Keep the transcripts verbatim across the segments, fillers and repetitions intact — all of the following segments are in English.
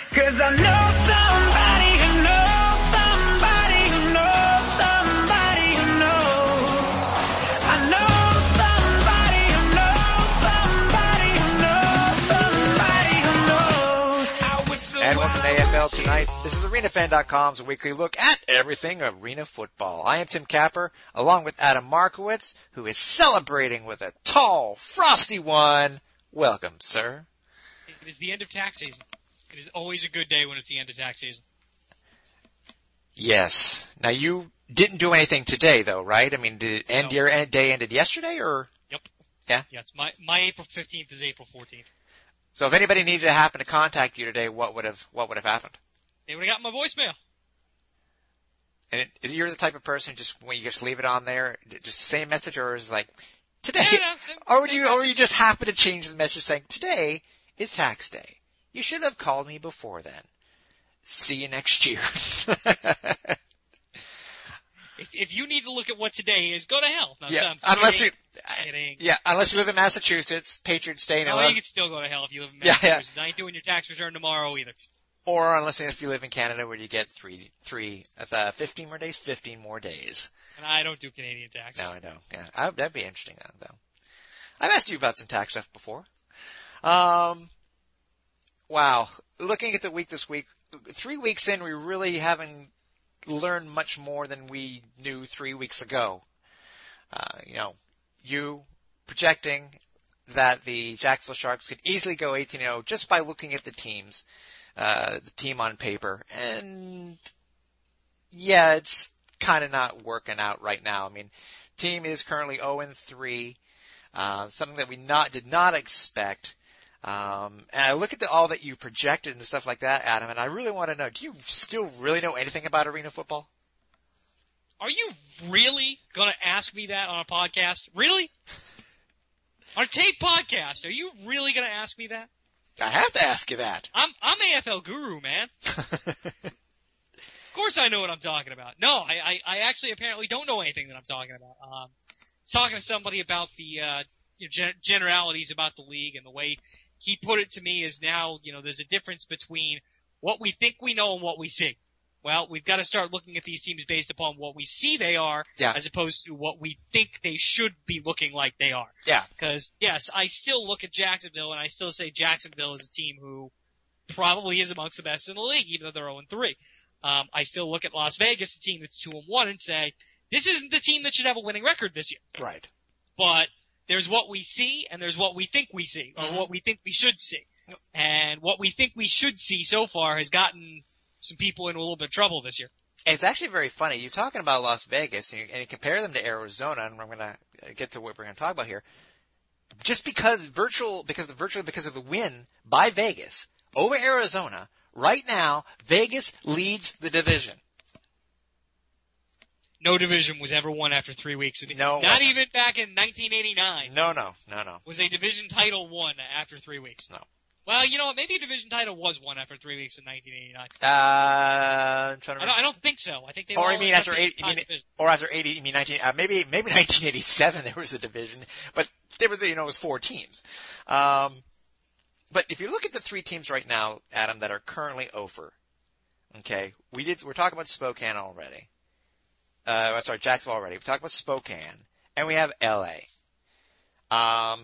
'Cause I know somebody who knows somebody who knows somebody who knows. I know somebody who knows somebody who knows somebody who knows. I whistle And welcome to A F L while I Tonight. This is Arena Fan dot com's weekly look at everything arena football. I am Tim Capper, along with Adam Markowitz, who is celebrating with a tall, frosty one. Welcome, sir. It is the end of tax season. It is always a good day when it's the end of tax season. Yes. Now, you didn't do anything today, though, right? I mean, did it end, No. your end day ended yesterday, or? Yep. Yeah? Yes, my my April fifteenth is April fourteenth. So if anybody needed to happen to contact you today, what would have, what would have happened? They would have got my voicemail. And it, you're the type of person just, when you just leave it on there, just same message, or is it like, today, Yeah, no, same- or would same you, or you just happen to change the message saying, today is tax day. You should have called me before then. See you next year. If, if you need to look at what today is, go to hell. No, yeah, I'm unless you, kidding. yeah, unless you live in Massachusetts, Patriots Day, No, no, you can still go to hell if you live in Yeah, yeah. Massachusetts. I ain't doing your tax return tomorrow either. or unless if you live in Canada where you get three, three, uh, fifteen more days, fifteen more days. And I don't do Canadian taxes. No, I know. Yeah, I, that'd be interesting, though. I've asked you about some tax stuff before. Um, wow. Looking at the week this week, three weeks in, we really haven't learned much more than we knew three weeks ago. Uh, you know, you projecting that the Jacksonville Sharks could easily go eighteen and oh just by looking at the teams, uh, the team on paper. And yeah, it's kind of not working out right now. I mean, team is currently oh and three, uh, something that we not, did not expect. Um, and I look at the, all that you projected and stuff like that, Adam, and I really want to know, do you still really know anything about arena football? Are you really going to ask me that on a podcast? Really? On a tape podcast, are you really going to ask me that? I have to ask you that. I'm I'm A F L guru, man. Of course I know what I'm talking about. No, I, I, I actually apparently don't know anything that I'm talking about. Um, talking to somebody about the uh, you know, gen- generalities about the league, and the way he put it to me is now, you know, there's a difference between what we think we know and what we see. Well, we've got to start looking at these teams based upon what we see they are, Yeah. as opposed to what we think they should be looking like they are. Yeah. Because, yes, I still look at Jacksonville, and I still say Jacksonville is a team who probably is amongst the best in the league, even though they're oh and three. Um, I still look at Las Vegas, a team that's two and one, and say, this isn't the team that should have a winning record this year. Right. But there's what we see, and there's what we think we see, or Mhm. what we think we should see. And what we think we should see so far has gotten some people in a little bit of trouble this year. It's actually very funny. You're talking about Las Vegas, and you, and you compare them to Arizona, and I'm going to get to what we're going to talk about here. Just because virtual, because of virtually because of the win by Vegas over Arizona, right now Vegas leads the division. No division was ever won after three weeks. No, it Not wasn't. even back in nineteen eighty-nine No, no, no, no. was a division title won after three weeks. No. Well, you know what? Maybe a division title was won after three weeks in nineteen eighty-nine. Uh, I'm trying to I remember. don't, I don't think so. I think they Or all you mean ended after up being eight? You tied mean, division. or after eighty? You mean nineteen? Uh, maybe maybe nineteen eighty-seven there was a division, but there was you know it was four teams. Um, but if you look at the three teams right now, Adam, that are currently over, okay, we did we're talking about Spokane already. Uh, sorry, Jacksonville already. We talked about Spokane, and we have L A. Um,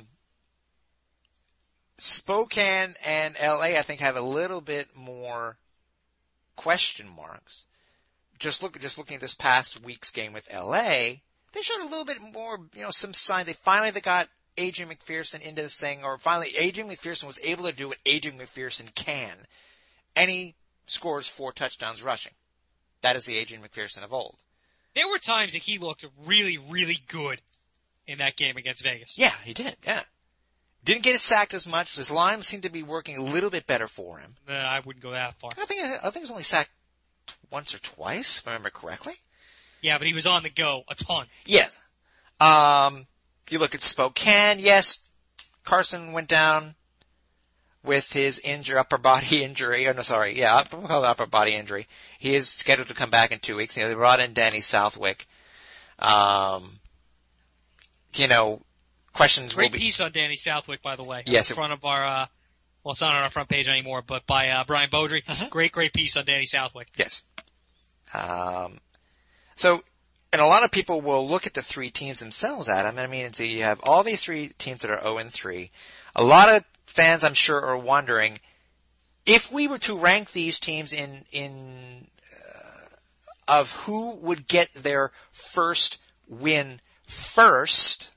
Spokane and L A, I think, have a little bit more question marks. Just look, just looking at this past week's game with L A, they showed a little bit more, you know, some sign. They finally they got Adrian McPherson into this thing, or finally Adrian McPherson was able to do what Adrian McPherson can, and he scores four touchdowns rushing. That is the Adrian McPherson of old. There were times that he looked really, really good in that game against Vegas. Yeah, he did. Yeah. Didn't get it sacked as much. His line seemed to be working a little bit better for him. Uh, I wouldn't go that far. I think I think he was only sacked once or twice, if I remember correctly. Yeah, but he was on the go a ton. Yes. Um, you look at Spokane. Yes, Carson went down with his injury, upper body injury. Oh, no, sorry. Yeah, upper, we'll call it upper body injury. He is scheduled to come back in two weeks. You know, they brought in Danny Southwick. Um, you know, questions Great will be. piece on Danny Southwick, by the way. Yes, In it- front of our, uh, well, it's not on our front page anymore, but by uh, Brian Beaudry. Uh-huh. Great, great piece on Danny Southwick. Yes. Um, so, and a lot of people will look at the three teams themselves, Adam. I mean, so you have all these three teams that are oh and three. A lot of fans, I'm sure, are wondering if we were to rank these teams in in uh, of who would get their first win first,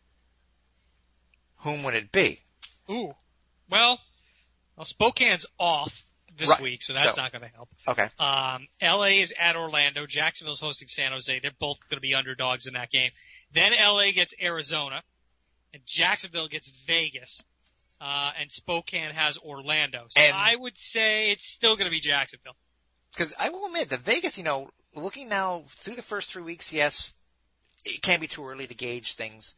whom would it be? Ooh. Well, well Spokane's off this Right. week, so that's So- not going to help. Okay. Um, L A is at Orlando. Jacksonville's hosting San Jose. They're both going to be underdogs in that game. Then L A gets Arizona, and Jacksonville gets Vegas, uh, and Spokane has Orlando. So And- I would say it's still going to be Jacksonville. Because I will admit, the Vegas, you know, looking now through the first three weeks, yes, it can be too early to gauge things.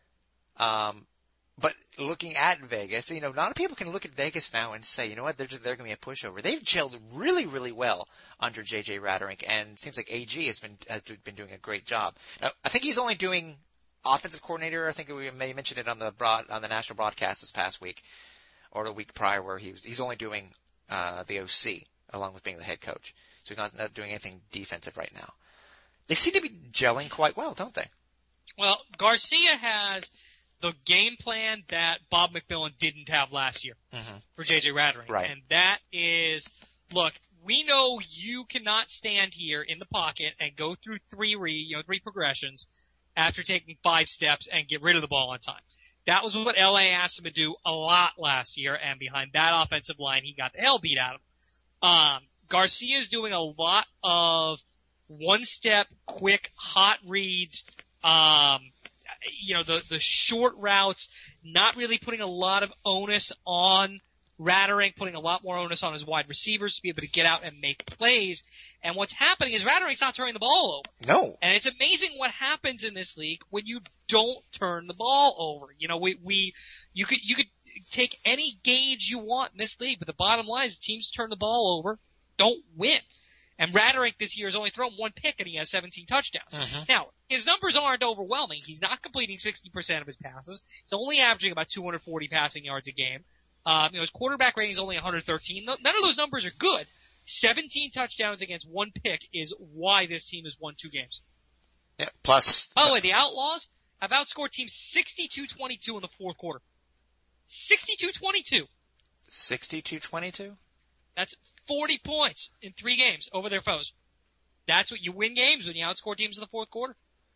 Um, but looking at Vegas, you know, a lot of people can look at Vegas now and say, you know what, they're just, they're going to be a pushover. They've gelled really, really well under J J Raderink, and it seems like A G has been has been doing a great job. Now, I think he's only doing offensive coordinator. I think we may mention it on the broad on the national broadcast this past week or the week prior, where he was he's only doing uh, the O C along with being the head coach. So he's not, not doing anything defensive right now. They seem to be gelling quite well, don't they? Well, Garcia has the game plan that Bob McMillan didn't have last year Mm-hmm. for J J Raderink. Right. And that is, look, we know you cannot stand here in the pocket and go through three re, you know, three progressions after taking five steps and get rid of the ball on time. That was what L A asked him to do a lot last year, and behind that offensive line, he got the hell beat out of him. Um, Garcia's doing a lot of one-step, quick, hot reads, um, you know, the, the short routes, not really putting a lot of onus on Raderink, putting a lot more onus on his wide receivers to be able to get out and make plays. And what's happening is Raderink's not turning the ball over. No. And it's amazing what happens in this league when you don't turn the ball over. You know, we, we, you could, you could take any gauge you want in this league, but the bottom line is teams turn the ball over, don't win. And Raderink this year has only thrown one pick and he has seventeen touchdowns. Mhm. Now, his numbers aren't overwhelming. He's not completing sixty percent of his passes. He's only averaging about two hundred forty passing yards a game. Um, you know, his quarterback rating is only one hundred thirteen. None of those numbers are good. seventeen touchdowns against one pick is why this team has won two games. Yeah. Plus. By the way, the Outlaws have outscored teams sixty-two twenty-two in the fourth quarter. sixty-two twenty-two. sixty-two twenty-two? That's forty points in three games over their foes. That's what you win games when you outscore teams in the fourth quarter.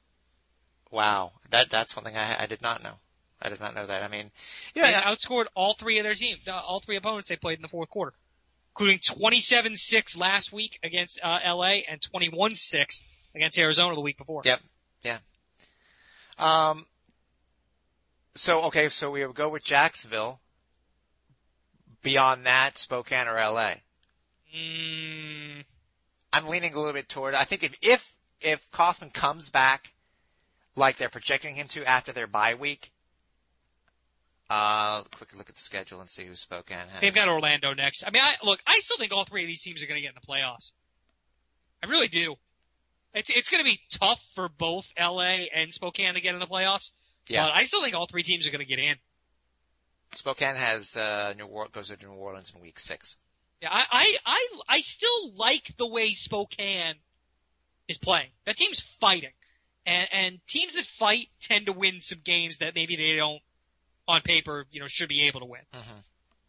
Wow. That, that's one thing I, I did not know. I did not know that. I mean, you know, They I- outscored all three of their teams, uh, all three opponents they played in the fourth quarter, including twenty-seven six last week against uh, L A and twenty-one six against Arizona the week before. Yep. Yeah. Um, so, okay, so we would go with Jacksonville. Beyond that, Spokane or L A? Mm, I'm leaning a little bit toward, I think if, if, if Kaufman comes back like they're projecting him to after their bye week, uh, quickly look at the schedule and see who Spokane has. they've got Orlando next. I mean, I, look, I still think all three of these teams are going to get in the playoffs. I really do. It's it's going to be tough for both L A and Spokane to get in the playoffs. Yeah. But I still think all three teams are going to get in. Spokane has, uh, New Orleans, goes to New Orleans in week six. Yeah, I, I, I, I still like the way Spokane is playing. That team's fighting. And, and teams that fight tend to win some games that maybe they don't, on paper, you know, should be able to win. Mm-hmm.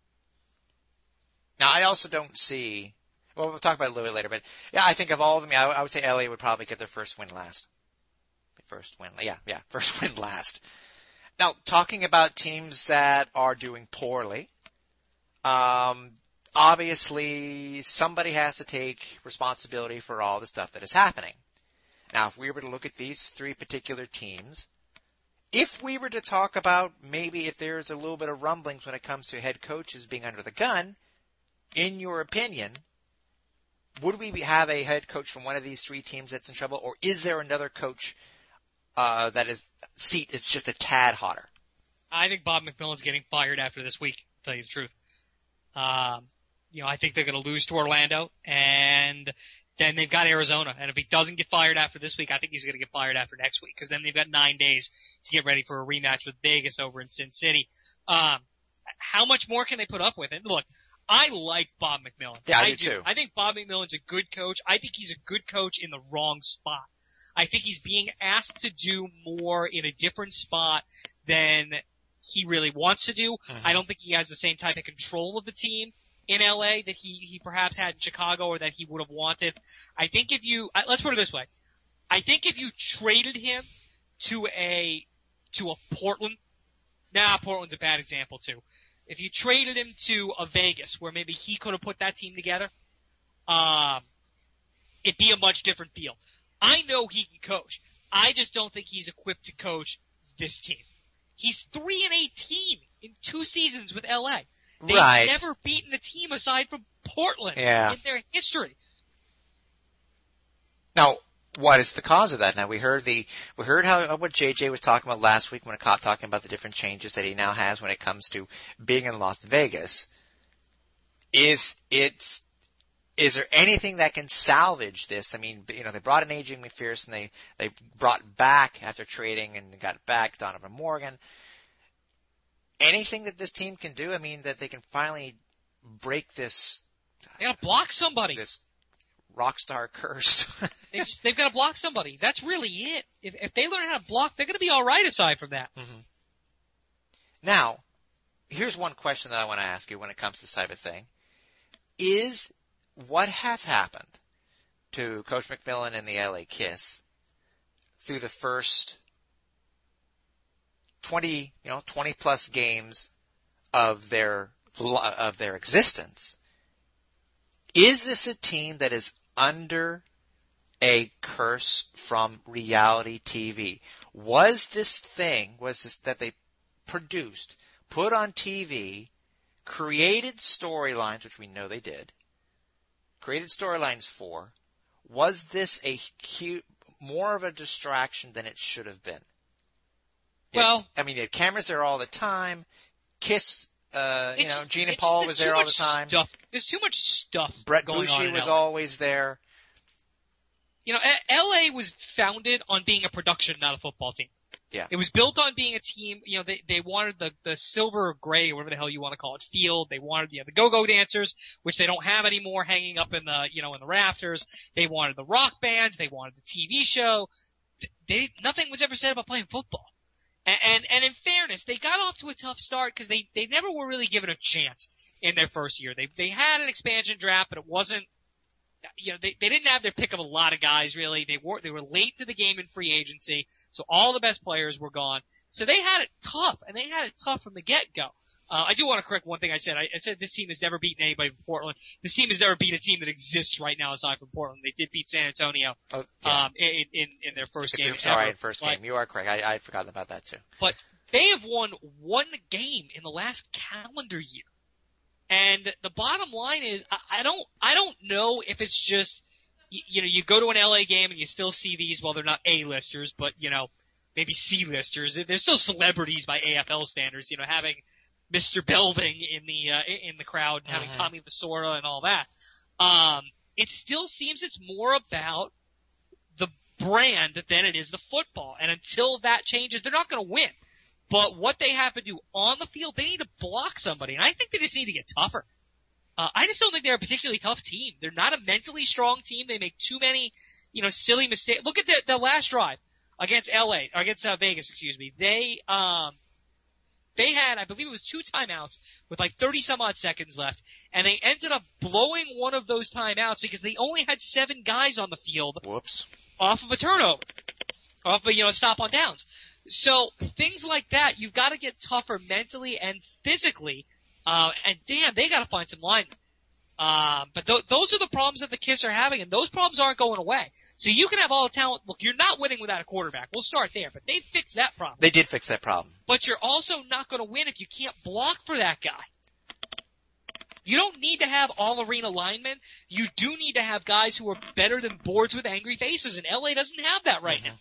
Now, I also don't see, well, we'll talk about it a little bit later, but yeah, I think of all of them, yeah, I, I would say L A would probably get their first win last. First win, yeah, yeah, first win last. Now, talking about teams that are doing poorly, um, obviously somebody has to take responsibility for all the stuff that is happening. Now, if we were to look at these three particular teams, if we were to talk about maybe if there's a little bit of rumblings when it comes to head coaches being under the gun, in your opinion, would we have a head coach from one of these three teams that's in trouble, or is there another coach uh, that is seat is just a tad hotter? I think Bob McMillan's getting fired after this week, to tell you the truth. Um, you know, I think they're going to lose to Orlando, and then they've got Arizona. And if he doesn't get fired after this week, I think he's going to get fired after next week, because then they've got nine days to get ready for a rematch with Vegas over in Sin City. Um, how much more can they put up with? And look, I like Bob McMillan. Yeah, I, I do too. I think Bob McMillan's a good coach. I think he's a good coach in the wrong spot. I think he's being asked to do more in a different spot than he really wants to do. Mm-hmm. I don't think he has the same type of control of the team in L A that he, he perhaps had in Chicago or that he would have wanted. I think if you, let's put it this way. I think if you traded him to a, to a Portland, nah, Portland's a bad example too. If you traded him to a Vegas where maybe he could have put that team together, um, it'd be a much different feel. I know he can coach. I just don't think he's equipped to coach this team. He's three and eighteen in two seasons with L A. They've right. never beaten a team aside from Portland yeah. in their history. Now, what is the cause of that? Now we heard the we heard how what J J was talking about last week when it caught talking about the different changes that he now has when it comes to being in Las Vegas. Is it is there anything that can salvage this? I mean, you know, they brought in A J McPherson, they they brought back after trading and got back Donovan Morgan. Anything that this team can do? I mean, that they can finally break this. They gotta block somebody. This rock star curse. they just, they've got to block somebody. That's really it. If, if they learn how to block, they're going to be all right aside from that. Mm-hmm. Now, here's one question that I want to ask you when it comes to this type of thing. Is what has happened to Coach McMillan and the L A Kiss through the first twenty, you know, twenty plus games of their of their existence? Is this a team that is under a curse from reality T V? Was this thing, was this that they produced, put on T V, created storylines, which we know they did, created storylines for, was this a cute, more of a distraction than it should have been? Well, it, I mean, it, cameras there all the time, Kiss, Uh, you know, Gene and it's, Paul was there all the time. Stuff. There's too much stuff Brett going Boucher on in was L A. always there. You know, L A was founded on being a production, not a football team. Yeah. It was built on being a team. You know, they they wanted the the silver or gray, or whatever the hell you want to call it, field. They wanted you know, the go-go dancers, which they don't have anymore, hanging up in the you know in the rafters. They wanted the rock bands. They wanted the T V show. They nothing was ever said about playing football. And, and, and in fairness, they got off to a tough start because they, they never were really given a chance in their first year. They, they had an expansion draft, but it wasn't, you know, they, they didn't have their pick of a lot of guys really. They were, they were late to the game in free agency, so all the best players were gone. So they had it tough, and they had it tough from the get-go. Uh, I do want to correct one thing I said. I, I said this team has never beaten anybody from Portland. This team has never beat a team that exists right now aside from Portland. They did beat San Antonio, oh, yeah. um, in, in, in their first if game. You're sorry, ever. in first But, game. You are correct. I, I'd forgotten about that too. But they have won one game in the last calendar year. And the bottom line is, I, I don't, I don't know if it's just, you, you know, you go to an L A game and you still see these, well, they're not A-listers, but, you know, maybe C-listers. They're still celebrities by A F L standards, you know, having Mister Belding in the, uh, in the crowd, and having Mhm. Tommy Lasorda and all that. Um, it still seems it's more about the brand than it is the football. And until that changes, they're not going to win. But what they have to do on the field, they need to block somebody. And I think they just need to get tougher. Uh, I just don't think they're a particularly tough team. They're not a mentally strong team. They make too many, you know, silly mistakes. Look at the, the last drive against L A, or against uh, Vegas, excuse me. They, um, they had, I believe it was two timeouts with like thirty some odd seconds left, and they ended up blowing one of those timeouts because they only had seven guys on the field. Whoops. Off of a turnover. Off of, you know, a stop on downs. So things like that, you've got to get tougher mentally and physically. Uh, and damn, they got to find some linemen. Um, but th- those are the problems that the Kiss are having, and those problems aren't going away. So you can have all the talent. Look, you're not winning without a quarterback. We'll start there, but they fixed that problem. They did fix that problem. But you're also not going to win if you can't block for that guy. You don't need to have all arena linemen. You do need to have guys who are better than boards with angry faces, and L A doesn't have that right mm-hmm.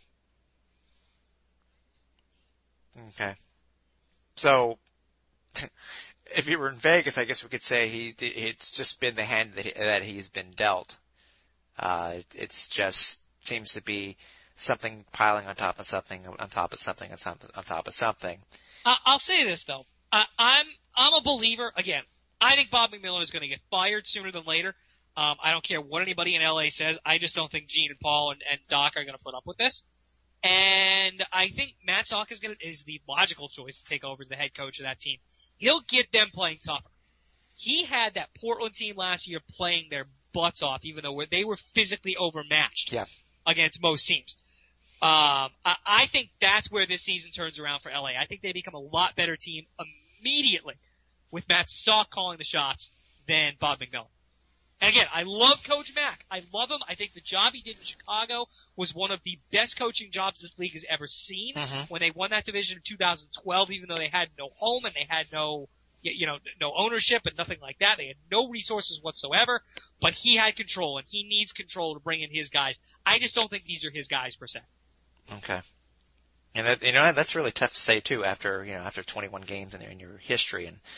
now. Okay. So, if you were in Vegas, I guess we could say he, it's just been the hand that, he, that he's been dealt. Uh, it, it's just seems to be something piling on top of something, on top of something, on top of, on top of something. I- I'll say this though. I, I'm I'm a believer. Again, I think Bob McMillan is going to get fired sooner than later. Um, I don't care what anybody in L A says. I just don't think Gene and Paul and, and Doc are going to put up with this. And I think Matt Sock is going to is the logical choice to take over as the head coach of that team. He'll get them playing tougher. He had that Portland team last year playing their butts off, even though they were physically overmatched yeah. against most teams. Um, I, I think that's where this season turns around for L A. I think they become a lot better team immediately with Matt Sock calling the shots than Bob McMillan. And again, I love Coach Mack. I love him. I think the job he did in Chicago was one of the best coaching jobs this league has ever seen. Mm-hmm. When they won that division in two thousand twelve, even though they had no home and they had no, you know, no ownership and nothing like that. They had no resources whatsoever, but he had control and he needs control to bring in his guys. I just don't think these are his guys per se. Okay. And that, you know, that's really tough to say too after, you know, after twenty-one games in, in your history. And,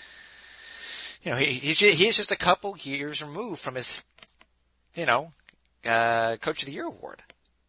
you know, he, he's, he's just a couple years removed from his, you know, uh, Coach of the Year award.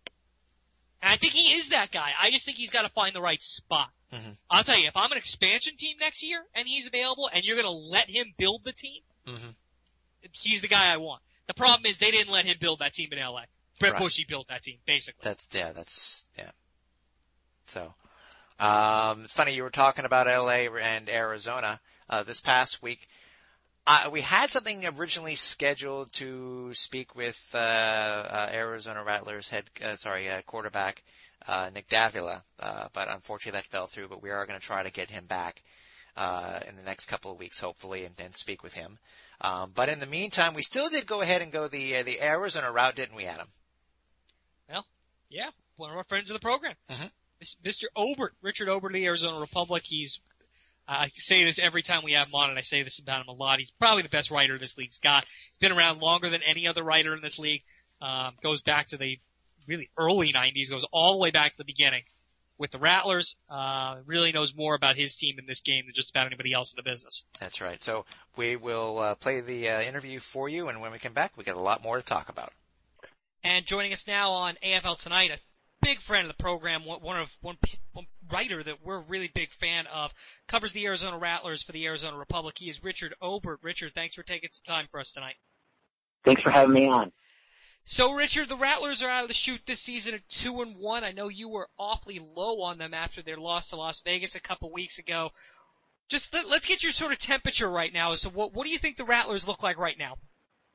And I think he is that guy. I just think he's got to find the right spot. Mm-hmm. I'll tell you, if I'm an expansion team next year and he's available and you're going to let him build the team, mm-hmm. he's the guy I want. The problem is they didn't let him build that team in L A. Brett Right. Bushy built that team, basically. That's, yeah, that's, yeah. So, um, it's funny you were talking about L A and Arizona, uh, this past week. Uh, we had something originally scheduled to speak with, uh, uh Arizona Rattlers head, uh, sorry, uh, quarterback, uh, Nick Davila, uh, but unfortunately that fell through, but we are going to try to get him back, uh, in the next couple of weeks, hopefully, and, and speak with him. Um, but in the meantime, we still did go ahead and go the, uh, the Arizona route, didn't we, Adam? Well, yeah, one of our friends of the program. Mm-hmm. Mister Obert, Richard Obert of the Arizona Republic. He's, I say this every time we have him on, and I say this about him a lot. He's probably the best writer this league's got. He's been around longer than any other writer in this league. Um, goes back to the really early nineties, goes all the way back to the beginning with the Rattlers. Uh, really knows more about his team in this game than just about anybody else in the business. That's right. So we will uh, play the uh, interview for you, and when we come back, we got a lot more to talk about. And joining us now on A F L Tonight, a big friend of the program, one of one, one writer that we're a really big fan of, covers the Arizona Rattlers for the Arizona Republic. He is Richard Obert. Richard, thanks for taking some time for us tonight. Thanks for having me on. So, Richard, the Rattlers are out of the chute this season at two and one. I know you were awfully low on them after their loss to Las Vegas a couple weeks ago. Just let, let's get your sort of temperature right now. So, what what do you think the Rattlers look like right now?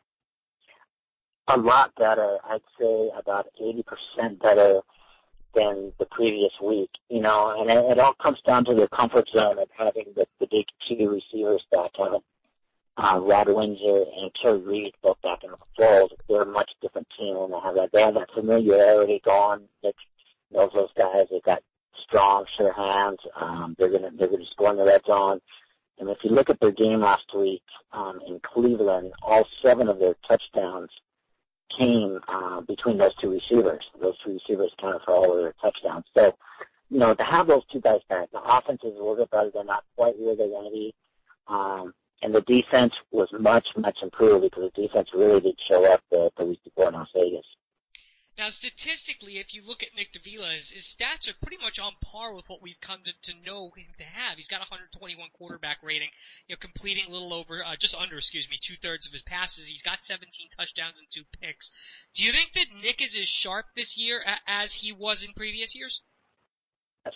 A lot better. I'd say about eighty percent better than the previous week. You know, and it, it all comes down to their comfort zone of having the, the big two receivers back on it. Uh, Rod Windsor and Kerry Reed both back in the fold. They're a much different team when they have that. They have that familiarity going. Nick knows those guys. They've got strong, sure hands. Um, they're gonna they're gonna score in the red zone. And if you look at their game last week um, in Cleveland, all seven of their touchdowns came uh, between those two receivers. Those two receivers counted for all of their touchdowns. So, you know, to have those two guys back, the offense is a little bit better. They're not quite where they want to be. Um, and the defense was much, much improved because the defense really did show up the, the week before in Las Vegas. Now, statistically, if you look at Nick Davila, his, his stats are pretty much on par with what we've come to, to know him to have. He's got one hundred twenty-one quarterback rating, you know, completing a little over, uh, just under, excuse me, two-thirds of his passes. He's got seventeen touchdowns and two picks. Do you think that Nick is as sharp this year a, as he was in previous years? Yes.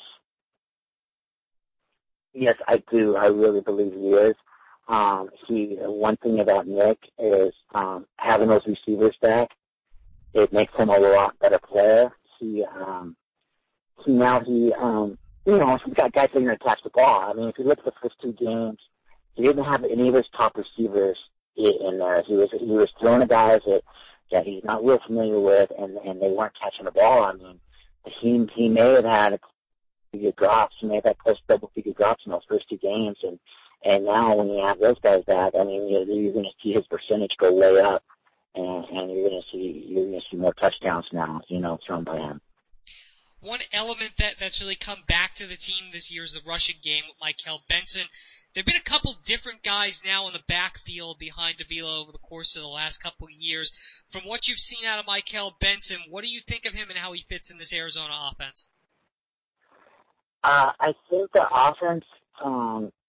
Yes, I do. I really believe he is. Um, he, one thing about Nick is um, having those receivers back. It makes him a lot better player. He, um, he now he, um, you know, he's got guys that are going to catch the ball. I mean, if you look at the first two games, he didn't have any of his top receivers in there. He was he was throwing to guys that that he's not real familiar with, and and they weren't catching the ball. I mean, he he may have had figure drops. He may have had close double figure drops in those first two games, and and now when you have those guys back, I mean, you're, you're going to see his percentage go way up. And, and you're going to see you're going to see more touchdowns now, you know, thrown by him. One element that that's really come back to the team this year is the rushing game with Michael Benson. There've been a couple different guys now in the backfield behind Davila over the course of the last couple of years. From what you've seen out of Michael Benson, what do you think of him and how he fits in this Arizona offense? Uh, I think the offense um,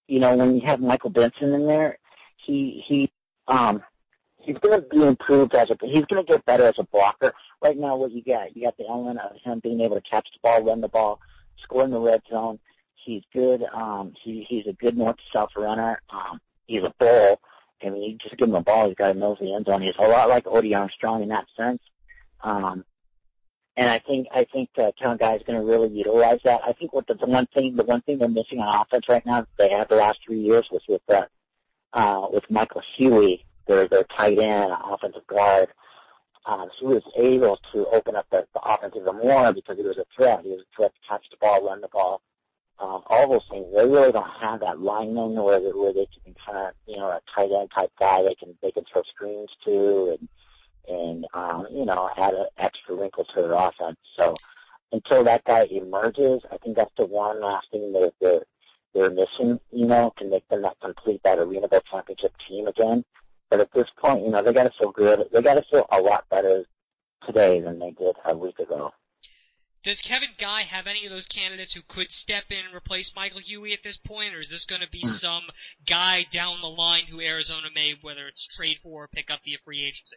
you know, when you have Michael Benson in there, he he um he's going to be improved as a he's going to get better as a blocker. Right now, what you got, you got the element of him being able to catch the ball, run the ball, score in the red zone. He's good. Um, he he's a good north to south runner. Um, he's a bull. I mean, you just give him a ball, he's got to nose the end zone. He's a lot like Odie Armstrong in that sense. Um, and I think I think uh, Kevin Guy is going to really utilize that. I think what the, the one thing the one thing they're missing on offense right now that they had the last three years was with uh, uh, with Michael Huey, their their tight end, offensive guard. Um, so he was able to open up the, the offense even more because he was a threat. He was a threat to catch the ball, run the ball, um, all those things. They really don't have that lineman where they, where they can kind of, you know, a tight end type guy they can they can throw screens to and and um, you know, add an extra wrinkle to their offense. So until that guy emerges, I think that's the one last thing that they're they're missing. You know, to make them that complete that Arena Bowl championship team again. But at this point, you know, they got to feel good. They got to feel a lot better today than they did a week ago. Does Kevin Guy have any of those candidates who could step in and replace Michael Huey at this point, or is this going to be some guy down the line who Arizona may, whether it's trade for or pick up via free agency?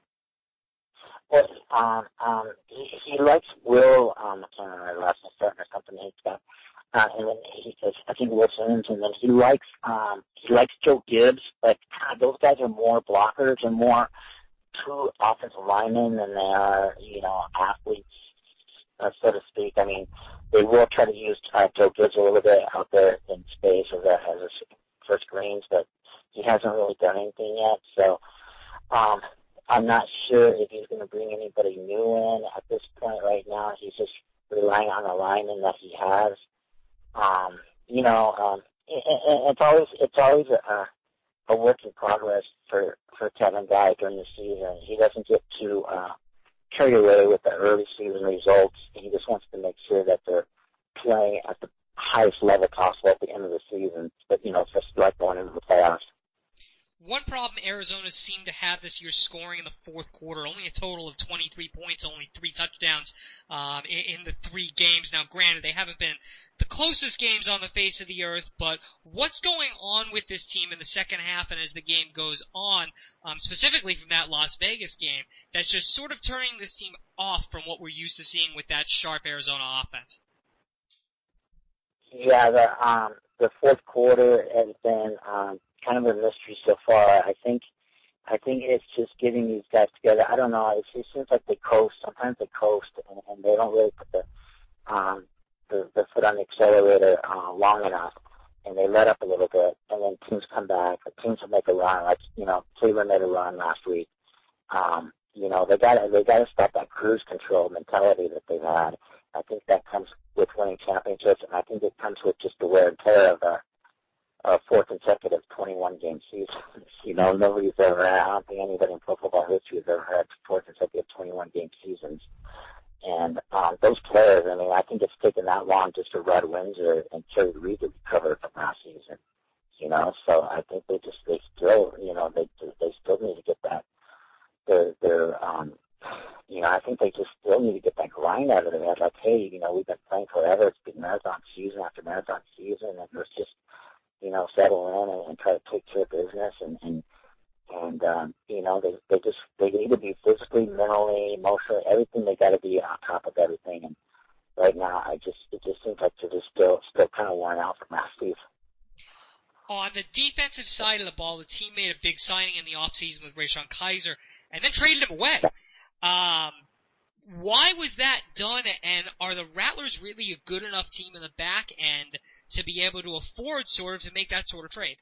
Well, um, um, he, he likes Will, um, I can't remember the last name, Thornton or something he's got. Uh, and then he says, I think Will Simmons, and then he likes, um, he likes Joe Gibbs, but God, those guys are more blockers and more true offensive linemen than they are, you know, athletes, uh, so to speak. I mean, they will try to use uh, Joe Gibbs a little bit out there in space as a, as a for screens, but he hasn't really done anything yet. So, um, I'm not sure if he's going to bring anybody new in at this point right now. He's just relying on the linemen that he has. Um, you know, um, it, it, it's always it's always a, a work in progress for for Kevin Guy during the season. He doesn't get too uh, carried away with the early season results. He just wants to make sure that they're playing at the highest level possible at the end of the season. But you know, just like going into the playoffs. One problem Arizona seemed to have this year scoring in the fourth quarter, only a total of twenty-three points, only three touchdowns um, in, in the three games. Now, granted, they haven't been the closest games on the face of the earth, but what's going on with this team in the second half and as the game goes on, um, specifically from that Las Vegas game, that's just sort of turning this team off from what we're used to seeing with that sharp Arizona offense? Yeah, the um, the fourth quarter has been um, kind of a mystery so far. I think, I think it's just getting these guys together. I don't know. It, it seems like they coast. Sometimes they coast, and, and they don't really put the um, the, the foot on the accelerator uh, long enough, and they let up a little bit, and then teams come back. The teams will make a run, like you know, Cleveland made a run last week. Um, you know, they got they got to stop that cruise control mentality that they've had. I think that comes with winning championships, and I think it comes with just the wear and tear of a, a four consecutive twenty-one game season. You know, nobody's ever had, I don't think anybody in pro football history has ever had four consecutive twenty-one game seasons. And um, those players, I mean, I think it's taken that long just for Rod Windsor and Kerry Reed to recover from last season. You know, so I think they just, they still, you know, they they still need to get that, their, their, um, you know, I think they just still need to get that grind out of their head. Like, hey, you know, we've been playing forever. It's been marathon season after marathon season, and let's just, you know, settle in and, and try to take care of business. And, and, and um, you know, they they just they need to be physically, mentally, emotionally, everything. They got to be on top of everything. And right now, I just it just seems like they're just still still kind of worn out from last season. On the defensive side of the ball, the team made a big signing in the offseason with Rashawn Kaiser and then traded him away. Um, why was that done, and are the Rattlers really a good enough team in the back end to be able to afford sort of to make that sort of trade?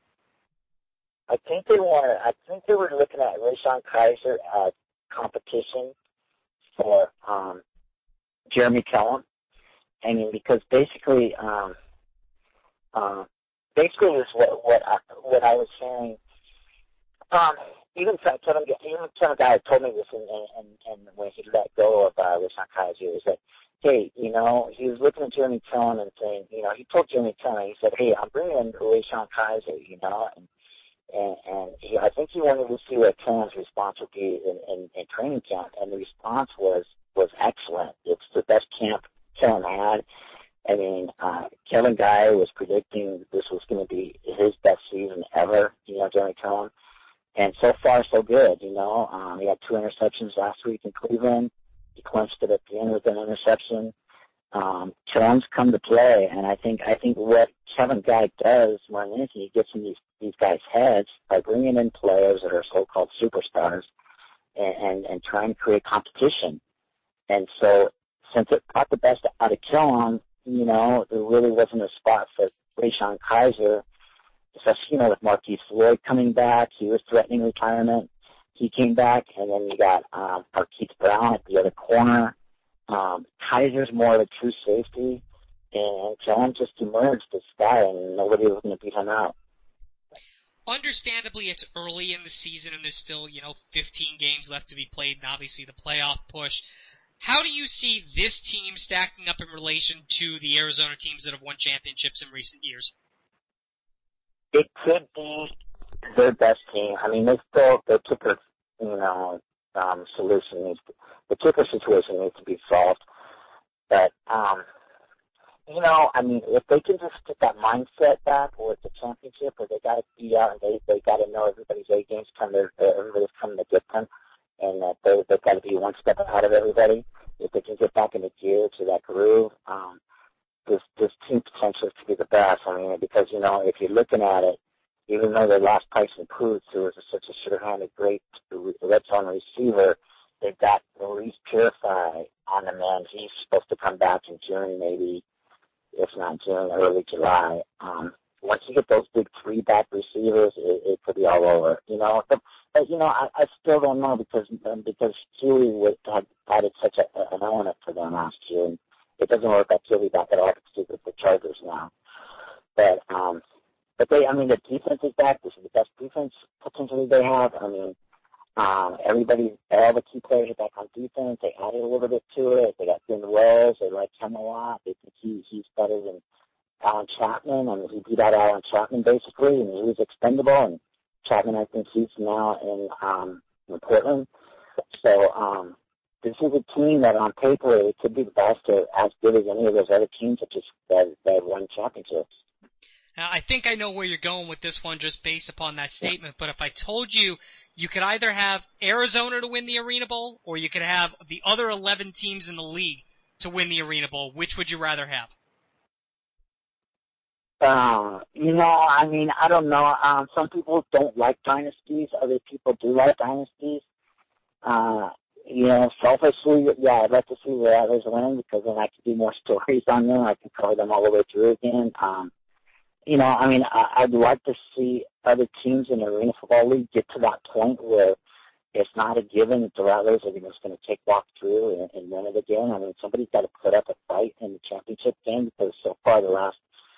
I think they wanted, I think they were looking at Rashawn Kaiser as competition for um, Jeremy Kellum. I mean, because basically, um, uh, basically is what what I, what I was hearing. Um, even some even some guy told me this, and and and when he let go of uh, Rashawn Kaiser, is that, hey, you know, he was looking at Jeremy Kellum and saying, you know, he told Jeremy Kellum, he said, hey, I'm bringing in Rashawn Kaiser, you know, and and, and he, I think he wanted to see what Kellum's response would be in, in, in training camp, and the response was was excellent. It's the best camp Kellum had. I mean, uh, Kevin Guy was predicting this was going to be his best season ever, you know, during Kellen. And so far, so good, you know. Um, he had two interceptions last week in Cleveland. He clinched it at the end with an interception. Um, Kellen's come to play, and I think I think what Kevin Guy does more than anything, he gets in these, these guys' heads by bringing in players that are so-called superstars and, and, and trying to create competition. And so since it brought the best out of Kellen, you know, there really wasn't a spot for Rashawn Kaiser, especially, you know, with Marquise Floyd coming back. He was threatening retirement. He came back, and then you got um, Marquise Brown at the other corner. Um, Kaiser's more of a true safety, and Kellen just emerged this guy, and nobody was going to beat him out. Understandably, it's early in the season, and there's still, you know, fifteen games left to be played, and obviously the playoff push. How do you see this team stacking up in relation to the Arizona teams that have won championships in recent years? It could be their best team. I mean, they still, their kicker, you know, um, solution needs to, the kicker situation needs to be solved. But, um, you know, I mean, if they can just get that mindset back where it's a championship, where they got to be out and they, they got to know everybody's A game's coming, everybody's coming to get them, and that they, they've got to be one step ahead of everybody. If they can get back in the gear to that groove, um, this, this team potentially could be the best. I mean, because, you know, if you're looking at it, even though they lost Tyson Poots, who was a, such a sure-handed, great red zone receiver, they've got Maurice Purify on the mend. He's supposed to come back in June, maybe, if not June, early July. Um, once you get those big three-back receivers, it, it could be all over. You know, but, but you know, I, I still don't know because um, because Huey was, had added such a, an element for them last year, and it doesn't work out Huey back at all because it's the Chargers now. But um, but they, I mean, the defense is back. This is the best defense potentially they have. I mean, um, everybody, all the key players are back on defense. They added a little bit to it. They got Ben Wells. They like him a lot. They think he, he's better than Alan Chapman. I mean, he beat out Alan Chapman basically, and he was expendable. And Chapman, I think he's now in, um, in Portland. So um, this is a team that on paper it could be the best or as good as any of those other teams that just that, that have won championships. Now, I think I know where you're going with this one just based upon that statement, but if I told you you could either have Arizona to win the Arena Bowl or you could have the other eleven teams in the league to win the Arena Bowl, which would you rather have? Uh, you know, I mean, I don't know. Um, some people don't like dynasties. Other people do like dynasties. Uh, you know, selfishly, yeah, I'd like to see the others win because then I can do more stories on them. I can cover them all the way through again. Um, You know, I mean, I'd like to see other teams in the Arena Football League get to that point where it's not a given that the Rattlers are just going to take walk through and, and win it again. I mean, somebody's got to put up a fight in the championship game because so far the last,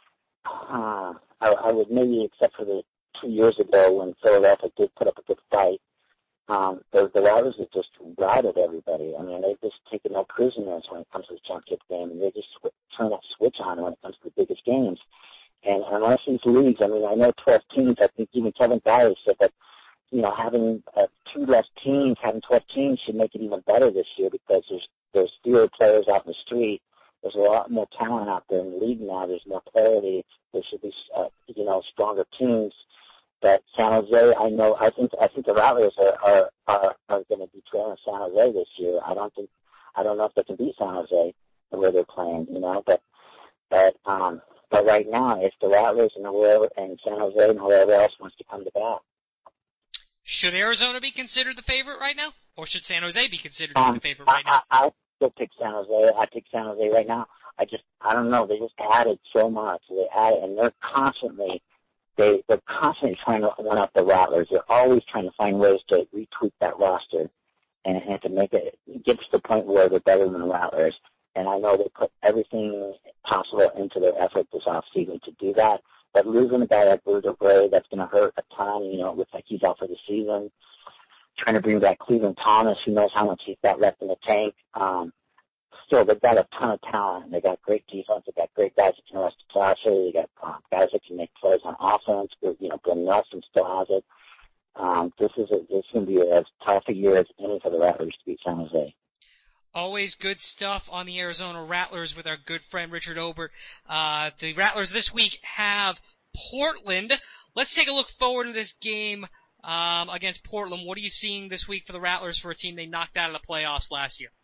uh, I, I would maybe except for the two years ago when Philadelphia did put up a good fight, um, the, the Rattlers have just routed everybody. I mean, they've just taken no prisoners when it comes to the championship game, and they just sw- turn that switch on when it comes to the biggest games. And unless these leagues, I mean, I know twelve teams, I think even Kevin Guy said that, you know, having uh, two less teams, having twelve teams should make it even better this year because there's there's fewer players out in the street. There's a lot more talent out there in the league now. There's more clarity. There should be, uh, you know, stronger teams. But San Jose, I know, I think I think the Rattlers are are are, are going to be trailing San Jose this year. I don't think, I don't know if they can beat San Jose the way they're playing, you know, but but um. But right now, it's the Rattlers and whoever and San Jose and whoever else wants to come to bat. Should Arizona be considered the favorite right now, or should San Jose be considered Um, the favorite right I, now? I, I still pick San Jose. I pick San Jose right now. I just, I don't know. They just added so much. They added, and they're constantly, they, they're constantly trying to one up the Rattlers. They're always trying to find ways to retweak that roster and, and to make it get to the point where they're better than the Rattlers. And I know they put everything possible into their effort this offseason to do that. But losing a guy like Bruder Bray, that's going to hurt a ton. You know, it looks like he's out for the season. Trying to bring back Cleveland Thomas, who knows how much he's got left in the tank. Um, still, they've got a ton of talent. They got great defense. They got great guys that can arrest the passer. They got um, guys that can make plays on offense. You know, Glenn Nelson still has it. Um, this is a, this is going to be as tough a year as any for the Rattlers to beat San Jose. Always good stuff on the Arizona Rattlers with our good friend Richard Obert. Uh, the Rattlers this week have Portland. Let's take a look forward to this game um, against Portland. What are you seeing this week for the Rattlers, for a team they knocked out of the playoffs last year?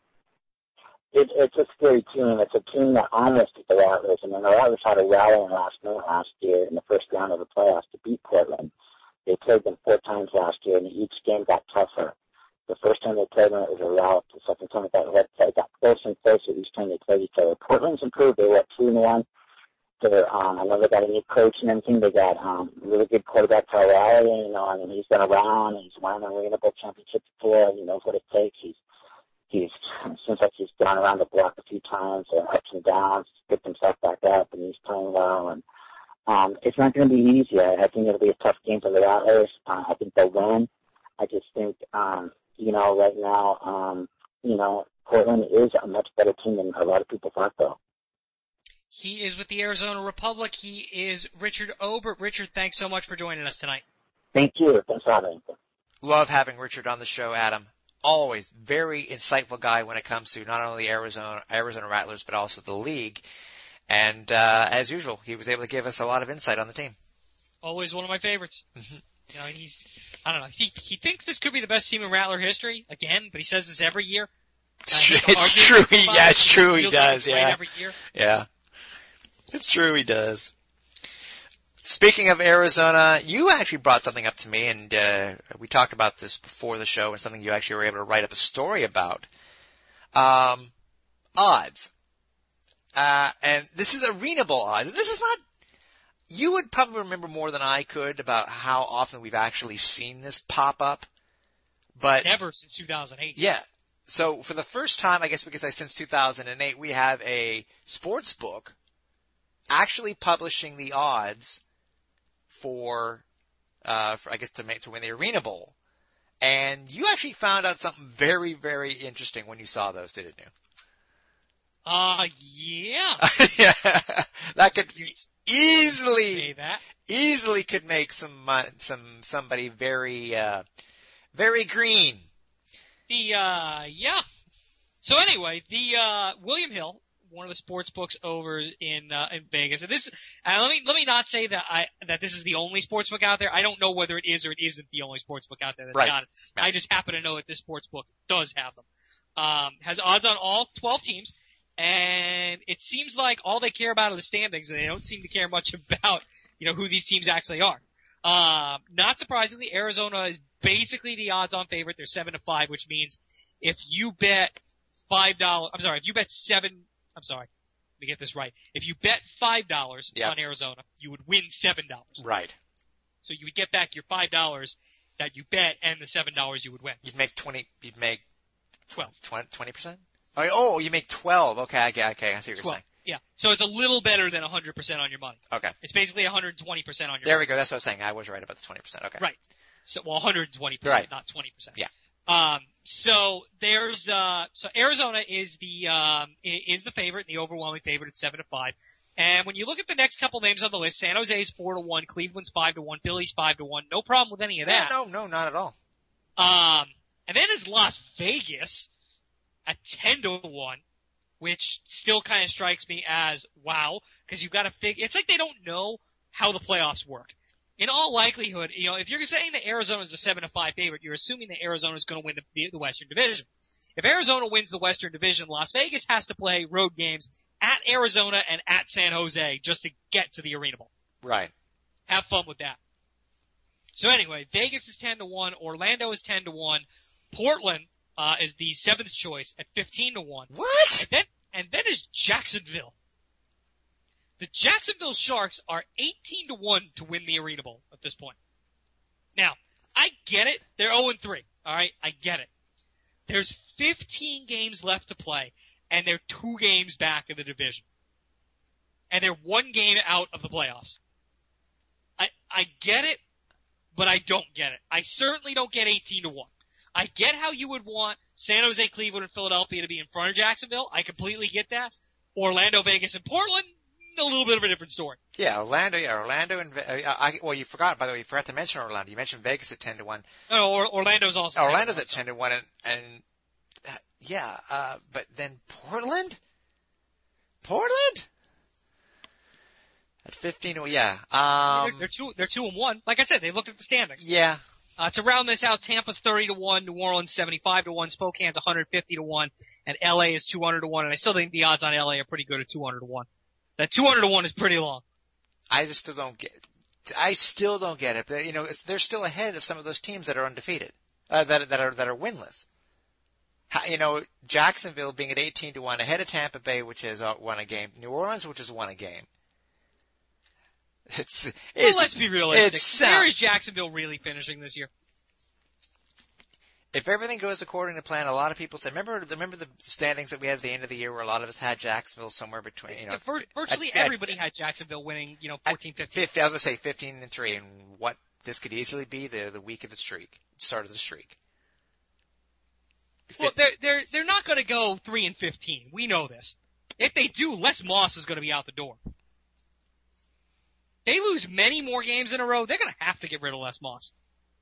It, it's a scary team. It's a team that almost beat the Rattlers. I mean, the Rattlers had a rallying last night last year in the first round of the playoffs to beat Portland. They played them four times last year, and each game got tougher. The first time they played them, it was a rout. The second time it got, it got closer and closer each time they played each other. Portland's improved. They were at two and one. They're, um, I know they got a new coach and everything. They got um, a really good quarterback, Kyle Riley. You know, I mean, he's been around. And he's won an Arena Bowl championship before. He knows what it takes. He's He's it seems like he's gone around the block a few times, and ups and downs, picked himself back up, and he's playing well. And um, it's not going to be easy. I, I think it'll be a tough game for the Rattlers. Uh, I think they'll win. I just think, um, you know, right now, um, you know, Portland is a much better team than a lot of people thought, though. He is with the Arizona Republic. He is Richard Obert. Richard, thanks so much for joining us tonight. Thank you. Thanks for having me. Love having Richard on the show, Adam. Always very insightful guy when it comes to not only Arizona Arizona Rattlers but also the league. And uh, as usual, he was able to give us a lot of insight on the team. Always one of my favorites. Mm-hmm. You know, he's I don't know. He he thinks this could be the best team in Rattler history again, but he says this every year. It's, it's true. He, yeah, it's true. He does. Like yeah. Every year. Yeah. It's true. He does. Speaking of Arizona, you actually brought something up to me, and uh, we talked about this before the show, and something you actually were able to write up a story about. Um, odds. Uh, and this is Arena Bowl odds. This is not, you would probably remember more than I could about how often we've actually seen this pop up. But never since two thousand eight. Yeah. So for the first time, I guess we could say since two thousand eight, we have a sports book actually publishing the odds for, uh, for, I guess to make, to win the Arena Bowl. And you actually found out something very, very interesting when you saw those, didn't you? Uh, yeah. yeah. That could easily, Say that. easily could make some, uh, some, somebody very, uh, very green. The, uh, yeah. So anyway, the, uh, William Hill, one of the sports books over in uh, in Vegas. And this, uh, let me let me not say that I that this is the only sports book out there. I don't know whether it is or it isn't the only sports book out there that's right. got it. Right. I just happen to know that this sports book does have them. Um, has odds on all twelve teams, and it seems like all they care about are the standings, and they don't seem to care much about you know who these teams actually are. Um, not surprisingly, Arizona is basically the odds-on favorite. They're seven to five, which means if you bet five dollars, I'm sorry, if you bet seven. I'm sorry. Let me get this right. If you bet five dollars yep. on Arizona, you would win seven dollars. Right. So you would get back your five dollars that you bet and the seven dollars you would win. You'd make twenty, you'd make twelve. twenty percent? Oh, oh, you make twelve. Okay, okay, okay. I see what you're twelve. saying. Yeah. So it's a little better than one hundred percent on your money. Okay. It's basically one hundred twenty percent on your there money. There we go. That's what I was saying. I was right about the twenty percent. Okay. Right. So, well, one hundred twenty percent, right. not twenty percent. Yeah. Um, so there's, uh, so Arizona is the, um, is the favorite, the overwhelming favorite at seven to five. And when you look at the next couple names on the list, San Jose's four to one, Cleveland's five to one, Philly's five to one. No problem with any of that. No, no, no, not at all. Um, and then is Las Vegas at ten to one, which still kind of strikes me as wow, because you've got to figure, it's like they don't know how the playoffs work. In all likelihood, you know, if you're saying that Arizona is a seven to five favorite, you're assuming that Arizona is going to win the, the Western Division. If Arizona wins the Western Division, Las Vegas has to play road games at Arizona and at San Jose just to get to the Arena Bowl. Right. Have fun with that. So anyway, Vegas is ten to one, Orlando is ten to one, Portland uh is the seventh choice at fifteen to one. What? And then and then is Jacksonville. The Jacksonville Sharks are eighteen to one to win the Arena Bowl at this point. Now, I get it. They're oh and three. All right? I get it. There's fifteen games left to play, and they're two games back in the division. And they're one game out of the playoffs. I I get it, but I don't get it. I certainly don't get eighteen to one. I get how you would want San Jose, Cleveland, and Philadelphia to be in front of Jacksonville. I completely get that. Orlando, Vegas, and Portland, a little bit of a different story. Yeah, Orlando, yeah, Orlando and, uh, I, well, you forgot, by the way, you forgot to mention Orlando. You mentioned Vegas at ten to one. No, or, Orlando's also Orlando's at ten to one, and, and uh, yeah, uh, but then Portland? Portland? At fifteen, oh, yeah. Um, they're, they're two, they're two and one. Like I said, they looked at the standings. yeah. Uh, to round this out, Tampa's thirty to one, New Orleans seventy-five to one, Spokane's one hundred fifty to one, and L A is two hundred to one, and I still think the odds on L A are pretty good at two hundred to one. That two hundred to one is pretty long. I just still don't get, I still don't get it. But, you know, it's, they're still ahead of some of those teams that are undefeated, uh, that, that are, that are winless. How, you know, Jacksonville being at eighteen to one, ahead of Tampa Bay, which has uh, won a game, New Orleans, which has won a game. It's, it's, well, let's be realistic. It's, Where is Jacksonville really finishing this year? If everything goes according to plan, a lot of people say, remember, remember the standings that we had at the end of the year where a lot of us had Jacksonville somewhere between, you know. Yeah, virtually at, everybody at, had Jacksonville winning, you know, fourteen, fifteen. fifteen, I was going to say fifteen and three, and what this could easily be the, the week of the streak, start of the streak. Well, they're, they're, they're not going to go three and fifteen. We know this. If they do, Les Moss is going to be out the door. They lose many more games in a row, they're going to have to get rid of Les Moss.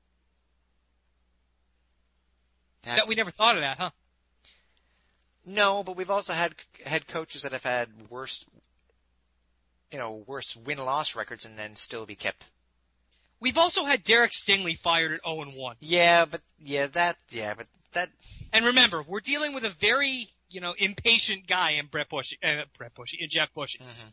That's, that we never thought of that, huh? No, but we've also had head coaches that have had worse, you know, worse win-loss records and then still be kept. We've also had Derek Stingley fired at oh and one. Yeah, but yeah, that yeah, but that. And remember, we're dealing with a very, you know, impatient guy in Brett Bushy, uh, Brett Bushy, in Jeff Bushy. Mm-hmm.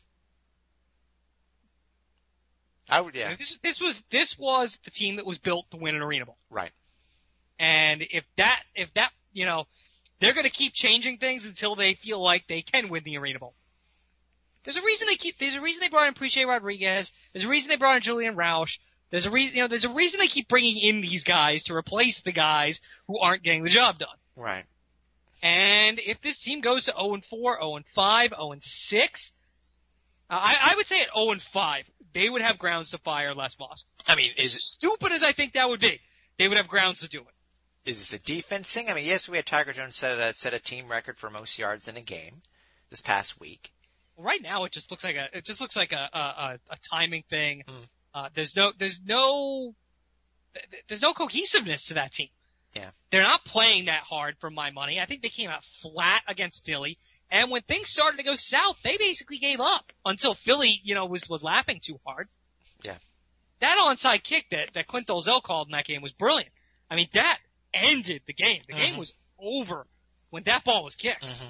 I would, yeah. This, this was this was the team that was built to win an Arena Bowl. Right. And if that, if that, you know, they're going to keep changing things until they feel like they can win the Arena Bowl. There's a reason they keep. There's a reason they brought in Preche Rodriguez. There's a reason they brought in Julian Roush. There's a reason, you know, there's a reason they keep bringing in these guys to replace the guys who aren't getting the job done. Right. And if this team goes to oh and four, oh and five, oh and six, uh, I, I would say at oh and five, they would have grounds to fire Les Moss. I mean, is as stupid as I think that would be, they would have grounds to do it. Is this a defense thing? I mean, yes, we had Tiger Jones set a, set a team record for most yards in a game this past week. Well, right now it just looks like a it just looks like a a, a timing thing. Mm. Uh, there's no there's no there's no cohesiveness to that team. Yeah. They're not playing that hard for my money. I think they came out flat against Philly. And when things started to go south, they basically gave up until Philly, you know, was, was laughing too hard. Yeah. That onside kick that, that Clint Dolzell called in that game was brilliant. I mean, that ended the game. The mm-hmm. game was over when that ball was kicked. Mm-hmm.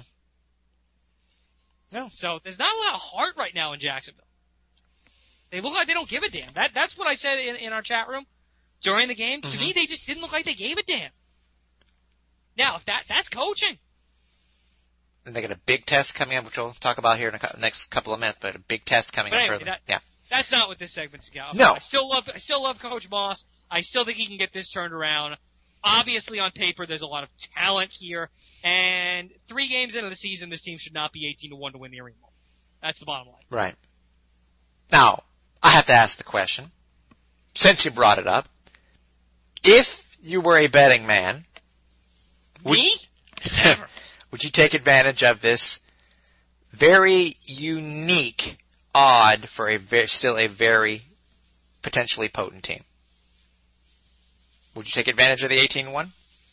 No. So there's not a lot of heart right now in Jacksonville. They look like they don't give a damn. That, that's what I said in, in our chat room during the game. Mm-hmm. To me, they just didn't look like they gave a damn. Now, if that, that's coaching. And they got a big test coming up, which we'll talk about here in the next couple of minutes, but a big test coming but up anyway, further. That, yeah. That's not what this segment's about. No. I still love, I still love Coach Moss. I still think he can get this turned around. Obviously, on paper, there's a lot of talent here. And three games into the season, this team should not be eighteen to one to win the Arena Bowl. That's the bottom line. Right. Now, I have to ask the question, since you brought it up, if you were a betting man, would, Me? Never. would you take advantage of this very unique odd for a very, still a very potentially potent team? Would you take advantage of the eighteen one?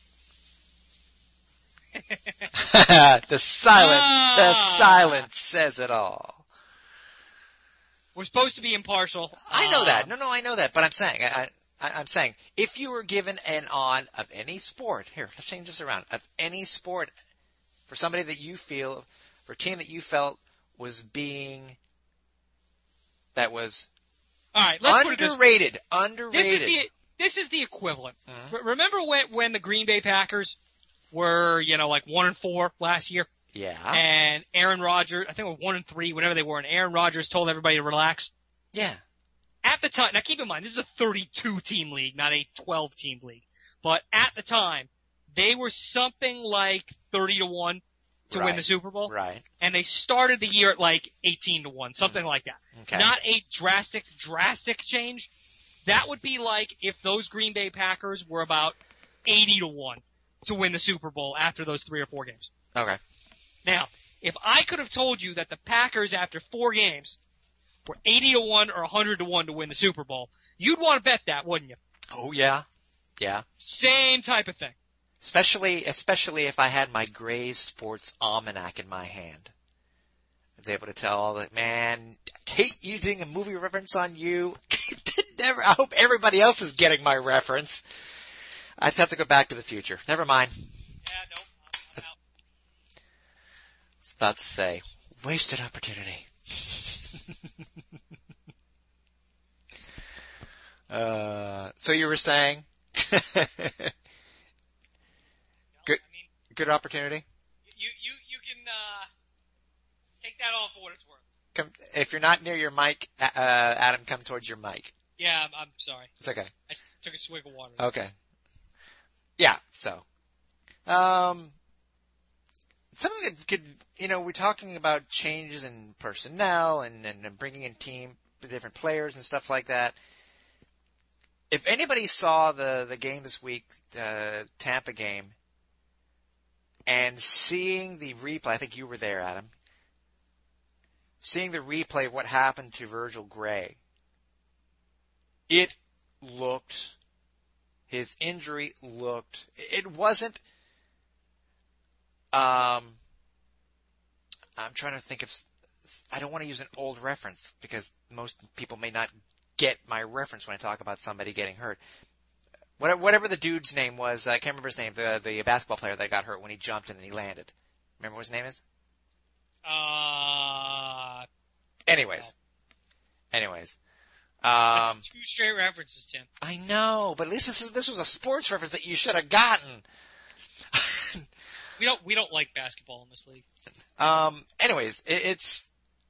the silent, Ah. the silence says it all. We're supposed to be impartial. I know that. Um, No, no, I know that. But I'm saying, I, I, I'm saying, if you were given an odd of any sport, here, let's change this around, of any sport, for somebody that you feel, for a team that you felt was being, that was All right, let's put it this way. underrated, This underrated. is the this is the equivalent. Mhm. R- Remember when when the Green Bay Packers were, you know, like one and four last year, Yeah, and Aaron Rodgers, I think it was one and three, whatever they were, and Aaron Rodgers told everybody to relax. yeah, At the time, now keep in mind, this is a thirty-two team league, not a twelve team league. But at the time, they were something like thirty to one to win Right. the Super Bowl, right, and they started the year at like eighteen to one, something like that. okay. Not a drastic, drastic change. That would be like if those Green Bay Packers were about eighty to one to win the Super Bowl after those three or four games. Okay. Now, if I could have told you that the Packers after four games were eighty to one or one hundred to one to win the Super Bowl, you'd want to bet that, wouldn't you? Oh yeah, yeah. Same type of thing. Especially, especially if I had my Gray's Sports Almanac in my hand. I was able to tell all that, man, I hate using a movie reference on you. Never, I hope everybody else is getting my reference. I'd have to go back to the future. Never mind. Yeah, nope. I'm, I'm out. I was about to say, wasted opportunity. uh, so you were saying? No, I mean, Good opportunity? you, you, you can, uh, take that all for what it's worth. Come, if you're not near your mic, uh, Adam, come towards your mic. Yeah, I'm, I'm sorry. It's okay. I took a swig of water. Okay. Yeah, so. Um, something that could, you know, we're talking about changes in personnel and, and, and bringing in team, different players and stuff like that. If anybody saw the, the game this week, uh, Tampa game, and seeing the replay, I think you were there, Adam, seeing the replay of what happened to Virgil Gray, it looked, his injury looked, it wasn't, um, I'm trying to think of, I don't want to use an old reference because most people may not get my reference when I talk about somebody getting hurt. Whatever the dude's name was, I can't remember his name, the, the basketball player that got hurt when he jumped and then he landed. Remember what his name is? Uh, Anyways. Anyways. that's Um, two straight references, Tim. I know, but at least this is, this was a sports reference that you should have gotten. We don't, we don't like basketball in this league. um, anyways, it, it's,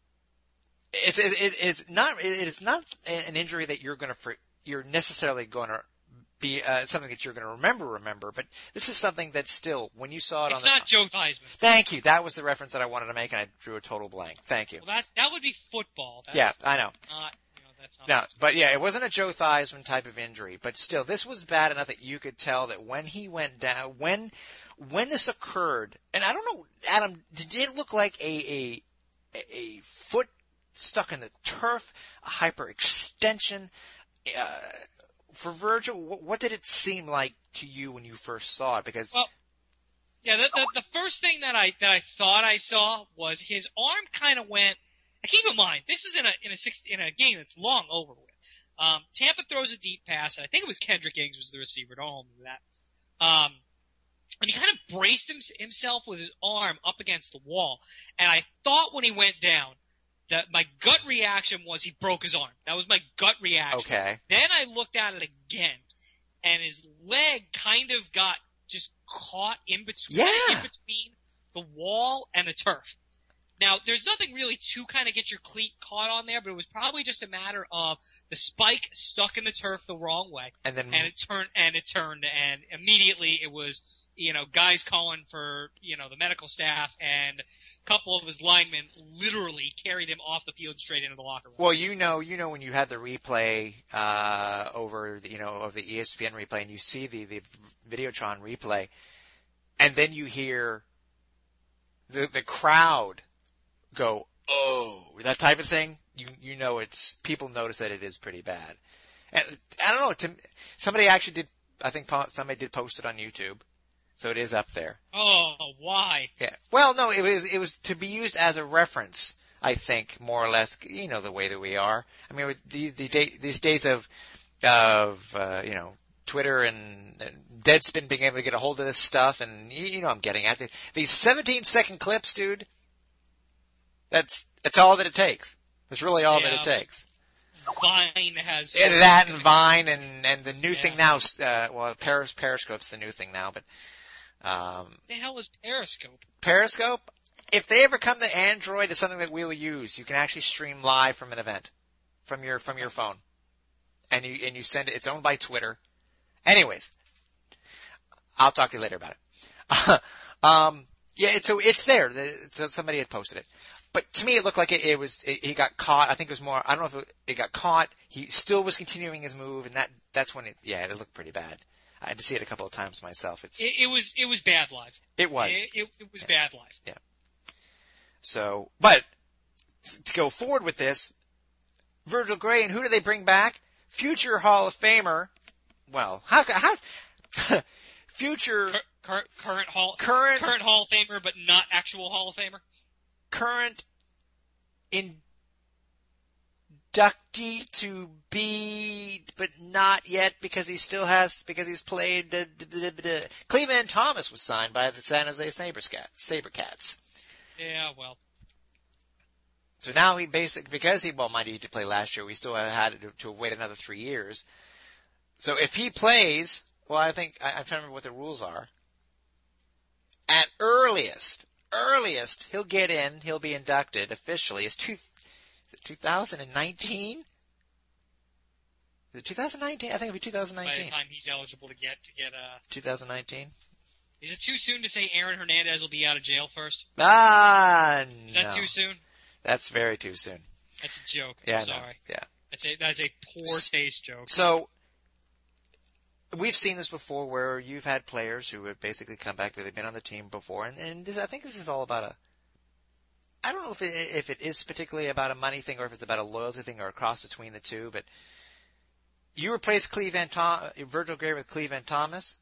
it's, it, it, it's not, it is not an injury that you're gonna, you're necessarily gonna be uh, something that you're going to remember, remember, but this is something that still, when you saw it It's on the... not Joe Theismann. Thank you. That was the reference that I wanted to make, and I drew a total blank. Thank you. Well, that, that would be football. That's Yeah, I know. not, you know, that's not. No, but yeah, it wasn't a Joe Theismann type of injury, but still, this was bad enough that you could tell that when he went down, when, when this occurred, and I don't know, Adam, did it look like a, a, a foot stuck in the turf, a hyperextension, uh, for Virgil, what did it seem like to you when you first saw it? Because Well, yeah, the, the, the first thing that I that I thought I saw was his arm kind of went. Now keep in mind, this is in a in a six, in a game that's long over with. Um, Tampa throws a deep pass, and I think it was Kendrick Ings was the receiver. Don't hold me to that. Um, and he kind of braced him, himself with his arm up against the wall. And I thought when he went down, that my gut reaction was he broke his arm. That was my gut reaction. Okay. Then I looked at it again, and his leg kind of got just caught in between, Yeah. in between the wall and the turf. Now, there's nothing really to kind of get your cleat caught on there, but it was probably just a matter of the spike stuck in the turf the wrong way, and then and it turned, and it turned, and immediately it was, you know, guys calling for, you know, the medical staff, and a couple of his linemen literally carried him off the field straight into the locker room. well, you know, you know when you had the replay uh over, the, you know, of the E S P N replay, and you see the the Videotron replay, and then you hear the the crowd go, oh, that type of thing. You you know, it's people notice that it is pretty bad. And I don't know. To, somebody actually did. I think po- somebody did post it on YouTube, so it is up there. Oh, why? Yeah. Well, no, it was it was to be used as a reference. I think more or less. You know the way that we are. I mean, with the the day, these days of of uh, you know Twitter and, and Deadspin being able to get a hold of this stuff, and you, you know I'm getting at it. These seventeen second clips, dude. That's that's all that it takes. That's really all Yeah. that it takes. Vine has And that and Vine and and the new Yeah. thing now. Uh, well, Peris, Periscope's the new thing now, but um, What the hell is Periscope? Periscope. If they ever come to Android, it's something that we will use. You can actually stream live from an event from your from your phone, and you and you send it. It's owned by Twitter. Anyways, I'll talk to you later about it. um, yeah, it's, so it's there. So somebody had posted it. But to me, it looked like it, it was, it, he got caught. I think it was more, I don't know if it, it got caught. He still was continuing his move, and that, that's when it, yeah, it looked pretty bad. I had to see it a couple of times myself. It's, It, it was it was bad live. it was. It, it, it was bad live. So, but, to go forward with this, Virgil Gray, and who do they bring back? Future Hall of Famer, well, how, how, future, Kurt, Current, current Hall, Current, current Hall of Famer, but not actual Hall of Famer. current inductee to be, but not yet because he still has, because he's played, the, the, the, the, Cleveland Thomas was signed by the San Jose Sabercats. Sabercats. Yeah, well. So now he basically, because he, well, might need to play last year, we still had to, to wait another three years. So if he plays, well, I think, I, I'm trying to remember what the rules are. At earliest, earliest, he'll get in, he'll be inducted officially. Is two, is it two thousand nineteen? Is it two thousand nineteen? I think it'll be two thousand By nineteen. the time he's eligible to get, to get, uh, two thousand nineteen? is it too soon to say Aaron Hernandez will be out of jail first? Ah, Is that no. too soon? That's very too soon. That's a joke. Yeah, I'm no, sorry. yeah. That's a, that's a poor taste joke. So, we've seen this before where you've had players who have basically come back, they've been on the team before, and, and this, I think this is all about a, I don't know if it, if it is particularly about a money thing or if it's about a loyalty thing or a cross between the two, but you replace Cleveland Tom, Virgil Gray with Cleveland Thomas.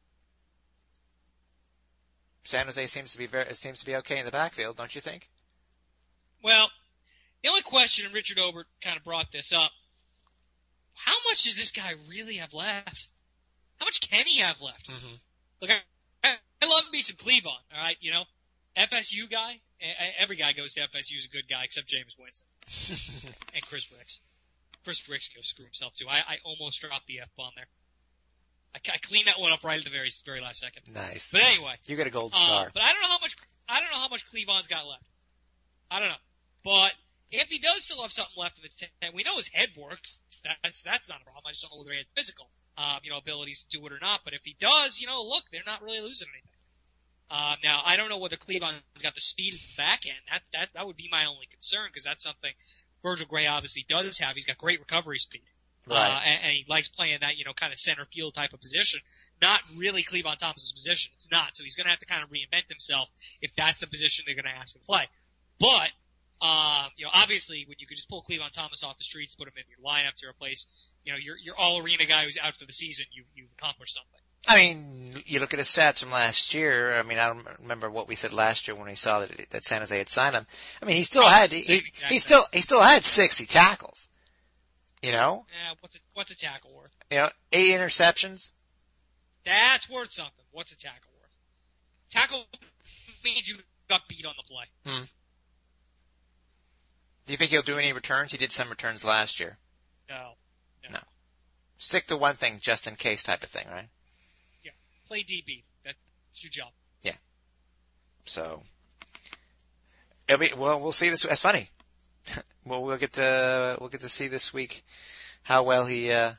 San Jose seems to be very, seems to be okay in the backfield, don't you think? Well, the only question, and Richard Obert kind of brought this up, how much does this guy really have left? How much can he have left? Mm-hmm. Look, I, I love me some Cleveland, all right? You know, F S U guy, every guy goes to F S U is a good guy except Jameis Winston and Chris Ricks. Chris Ricks goes screw himself too. I, I almost dropped the F-bomb there. I, I cleaned that one up right at the very very last second. Nice. But anyway. You get a gold Uh, star. but I don't know how much I don't know how much Cleveland's got left. I don't know. But if he does still have something left in the tank, we know his head works. That's that's not a problem. I just don't know whether he has physical, uh, you know, abilities to do it or not. But if he does, you know, look, they're not really losing anything. Uh, now I don't know whether Cleveland's got the speed at the back end. That that that would be my only concern because that's something Virgil Gray obviously does have. He's got great recovery speed. Right. Uh, and, and he likes playing that, you know, kind of center field type of position. Not really Cleveland Thomas's position. It's not. So he's going to have to kind of reinvent himself if that's the position they're going to ask him to play. But, uh, you know, obviously when you could just pull Cleveland Thomas off the streets, put him in your lineup to replace, you know, your, your all-arena guy who's out for the season, you, you've accomplished something. I mean, you look at his stats from last year. I mean, I don't remember what we said last year when we saw that, that San Jose had signed him. I mean, he still Oh, had, same he, exact he thing. still, he still had sixty tackles. You know? Yeah, what's a, what's a tackle worth? You know, eight interceptions. That's worth something. What's a tackle worth? Tackle means you got beat on the play. Hmm. Do you think he'll do any returns? He did some returns last year. No. No. No. Stick to one thing just in case type of thing, right? Yeah. Play D B. That's your job. So, it'll be, well, we'll see this. That's funny. well, we'll get to we'll get to see this week how well he uh,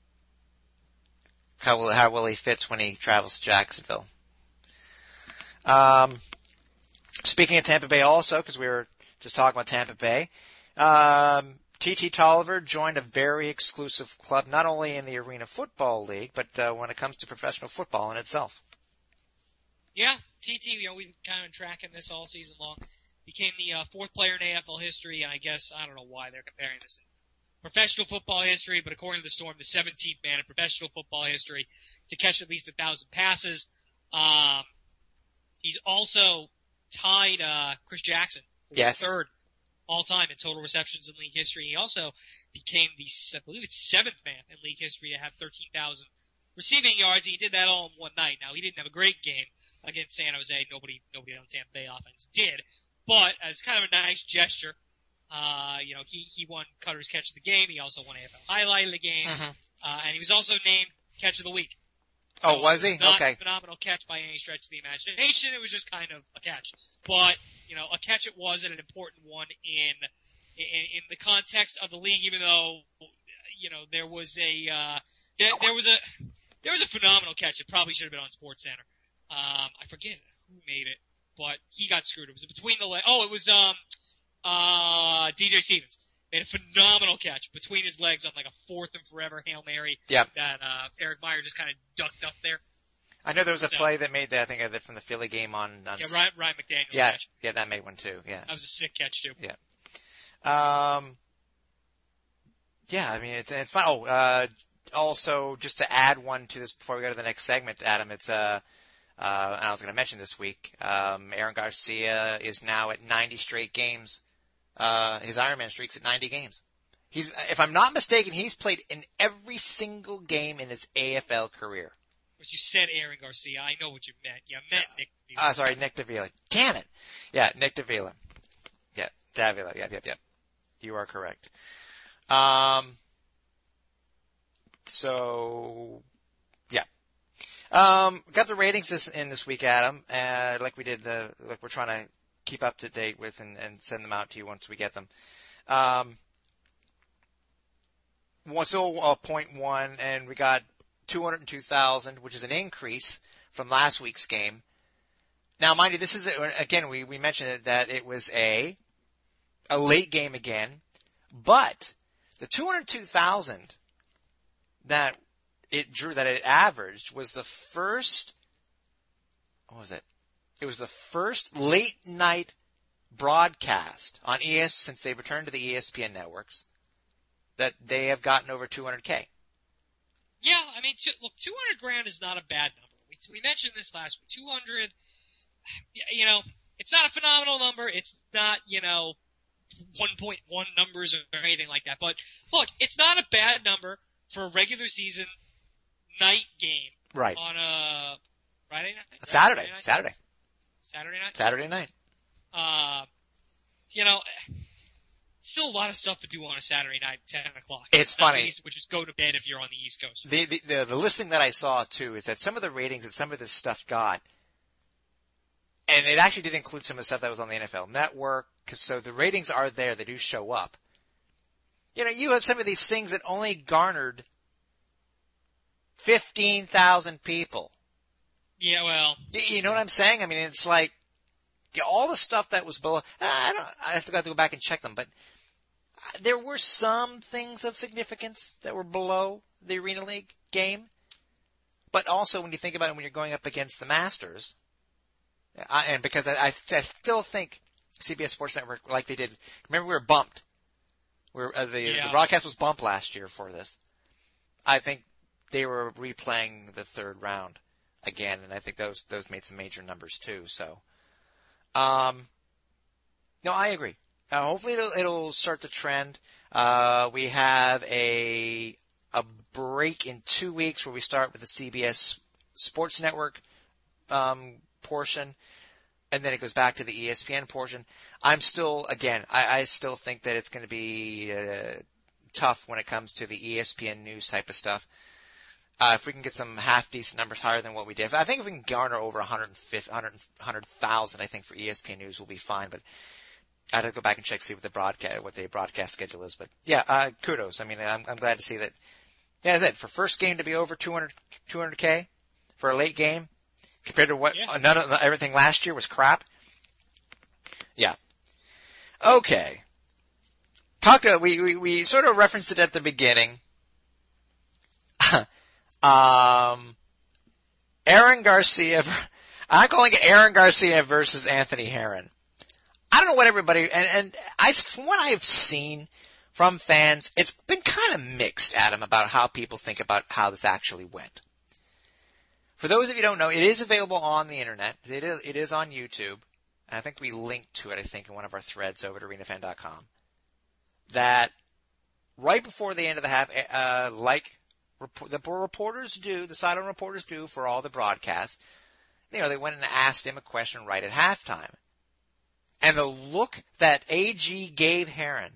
how well how well he fits when he travels to Jacksonville. Um, speaking of Tampa Bay, also because we were just talking about Tampa Bay, um, T T Tolliver joined a very exclusive club, not only in the Arena Football League, but uh, when it comes to professional football in itself. Yeah, T T, you know, we've kind of been tracking this all season long. Became the uh, fourth player in A F L history, and I guess, I don't know why they're comparing this in professional football history, but according to the Storm, the seventeenth man in professional football history to catch at least a thousand passes. Um, he's also tied uh, Chris Jackson for Yes. third all-time in total receptions in league history. He also became the, I believe it's seventh man in league history to have thirteen thousand receiving yards. He did that all in one night. Now, he didn't have a great game against San Jose. Nobody, nobody on the Tampa Bay offense did. But as kind of a nice gesture, uh, you know, he, he won Cutter's Catch of the Game. He also won A F L Highlight of the Game. Mm-hmm. Uh, and he was also named Catch of the Week. Oh, So was he? Not Okay. a phenomenal catch by any stretch of the imagination. It was just kind of a catch. But, you know, a catch it was and an important one in, in, in the context of the league, even though, you know, there was a, uh, there, there was a, there was a phenomenal catch. It probably should have been on SportsCenter. Um, I forget who made it, but he got screwed. It was between the legs. Oh, it was, um, uh, D J Stevens. Made a phenomenal catch between his legs on like a fourth and forever Hail Mary. Yep. That, uh, Eric Meyer just kind of ducked up there. I know there was a So- play that made that, I think, uh, from the Philly game on, on Yeah, Ryan, Ryan McDaniel yeah, catch. yeah, that made one too, yeah. That was a sick catch too. Um, yeah, I mean, it's, it's fun. Oh, uh, also, just to add one to this before we go to the next segment, Adam, it's, uh, Uh, and I was going to mention this week, um, Aaron Garcia is now at ninety straight games. Uh, his Ironman streak's at ninety games. He's, if I'm not mistaken, he's played in every single game in his A F L career. But you said Aaron Garcia. I know what you meant. You meant Nick Davila. Ah, uh, sorry, Nick Davila. Damn it. Yeah, Nick Davila. Yeah, Davila. Yep, yep, yep. You are correct. Um, so, yeah. Um, got the ratings this, in this week, Adam, uh, like we did the, like we're trying to keep up to date with and, and send them out to you once we get them. Um, still uh, point one, and we got two hundred two thousand, which is an increase from last week's game. Now, mind you, this is, again, we, we mentioned it, that it was a, a late game again, but the two hundred two thousand that it drew, that it averaged, was the first, what was it? It was the first late night broadcast on E S, since they returned to the E S P N networks, that they have gotten over two hundred K. Yeah, I mean, two, look, two hundred grand is not a bad number. We, we mentioned this last week. two hundred, you know, it's not a phenomenal number. It's not, you know, one point one numbers or anything like that. But look, it's not a bad number for a regular season night game. Right. On a Friday night? Saturday. Night? Saturday. Saturday night? Saturday night. Uh, you know, still a lot of stuff to do on a Saturday night at ten o'clock. It's funny. East, which is go to bed if you're on the East Coast. The, the, the, the listing that I saw, too, is that some of the ratings that some of this stuff got, and it actually did include some of the stuff that was on the N F L Network, cause so the ratings are there, they do show up. You know, you have some of these things that only garnered fifteen thousand people. Yeah, well. You, you know what I'm saying? I mean, it's like, yeah, all the stuff that was below, I don't, I have to go back and check them, but there were some things of significance that were below the Arena League game. But also when you think about it, when you're going up against the Masters, I, and because I, I still think C B S Sports Network, like they did, remember we were bumped. We were, uh, the, yeah. the broadcast was bumped last year for this. I think they were replaying the third round again, and I think those those made some major numbers too. So, um, no, I agree. Uh, hopefully it'll, it'll start to trend. Uh, we have a a break in two weeks where we start with the C B S Sports Network um, portion, and then it goes back to the E S P N portion. I'm still, again, I, I still think that it's going to be uh, tough when it comes to the E S P N news type of stuff. Uh, if we can get some half-decent numbers higher than what we did. I think if we can garner over one hundred fifty, one hundred thousand, I think for E S P N News we'll be fine. But I'd have to go back and check, see what the broadcast, what the broadcast schedule is. But yeah, uh, kudos. I mean, I'm, I'm glad to see that. Yeah, that's it. For first game to be over two hundred, two hundred K for a late game compared to what yeah. none of everything last year was crap. Yeah. Okay. Talk. Uh, we, we we sort of referenced it at the beginning. Um, Aaron Garcia, I'm calling it Aaron Garcia versus Anthony Herron. I don't know what everybody, and, and I, from what I've seen from fans, it's been kind of mixed, Adam, about how people think about how this actually went. For those of you who don't know, it is available on the internet. It is, it is on YouTube. And I think we linked to it, I think, in one of our threads over at arena fan dot com. That right before the end of the half, uh, like, the reporters do, the sideline reporters do for all the broadcasts, you know, they went and asked him a question right at halftime. And the look that A G gave Herron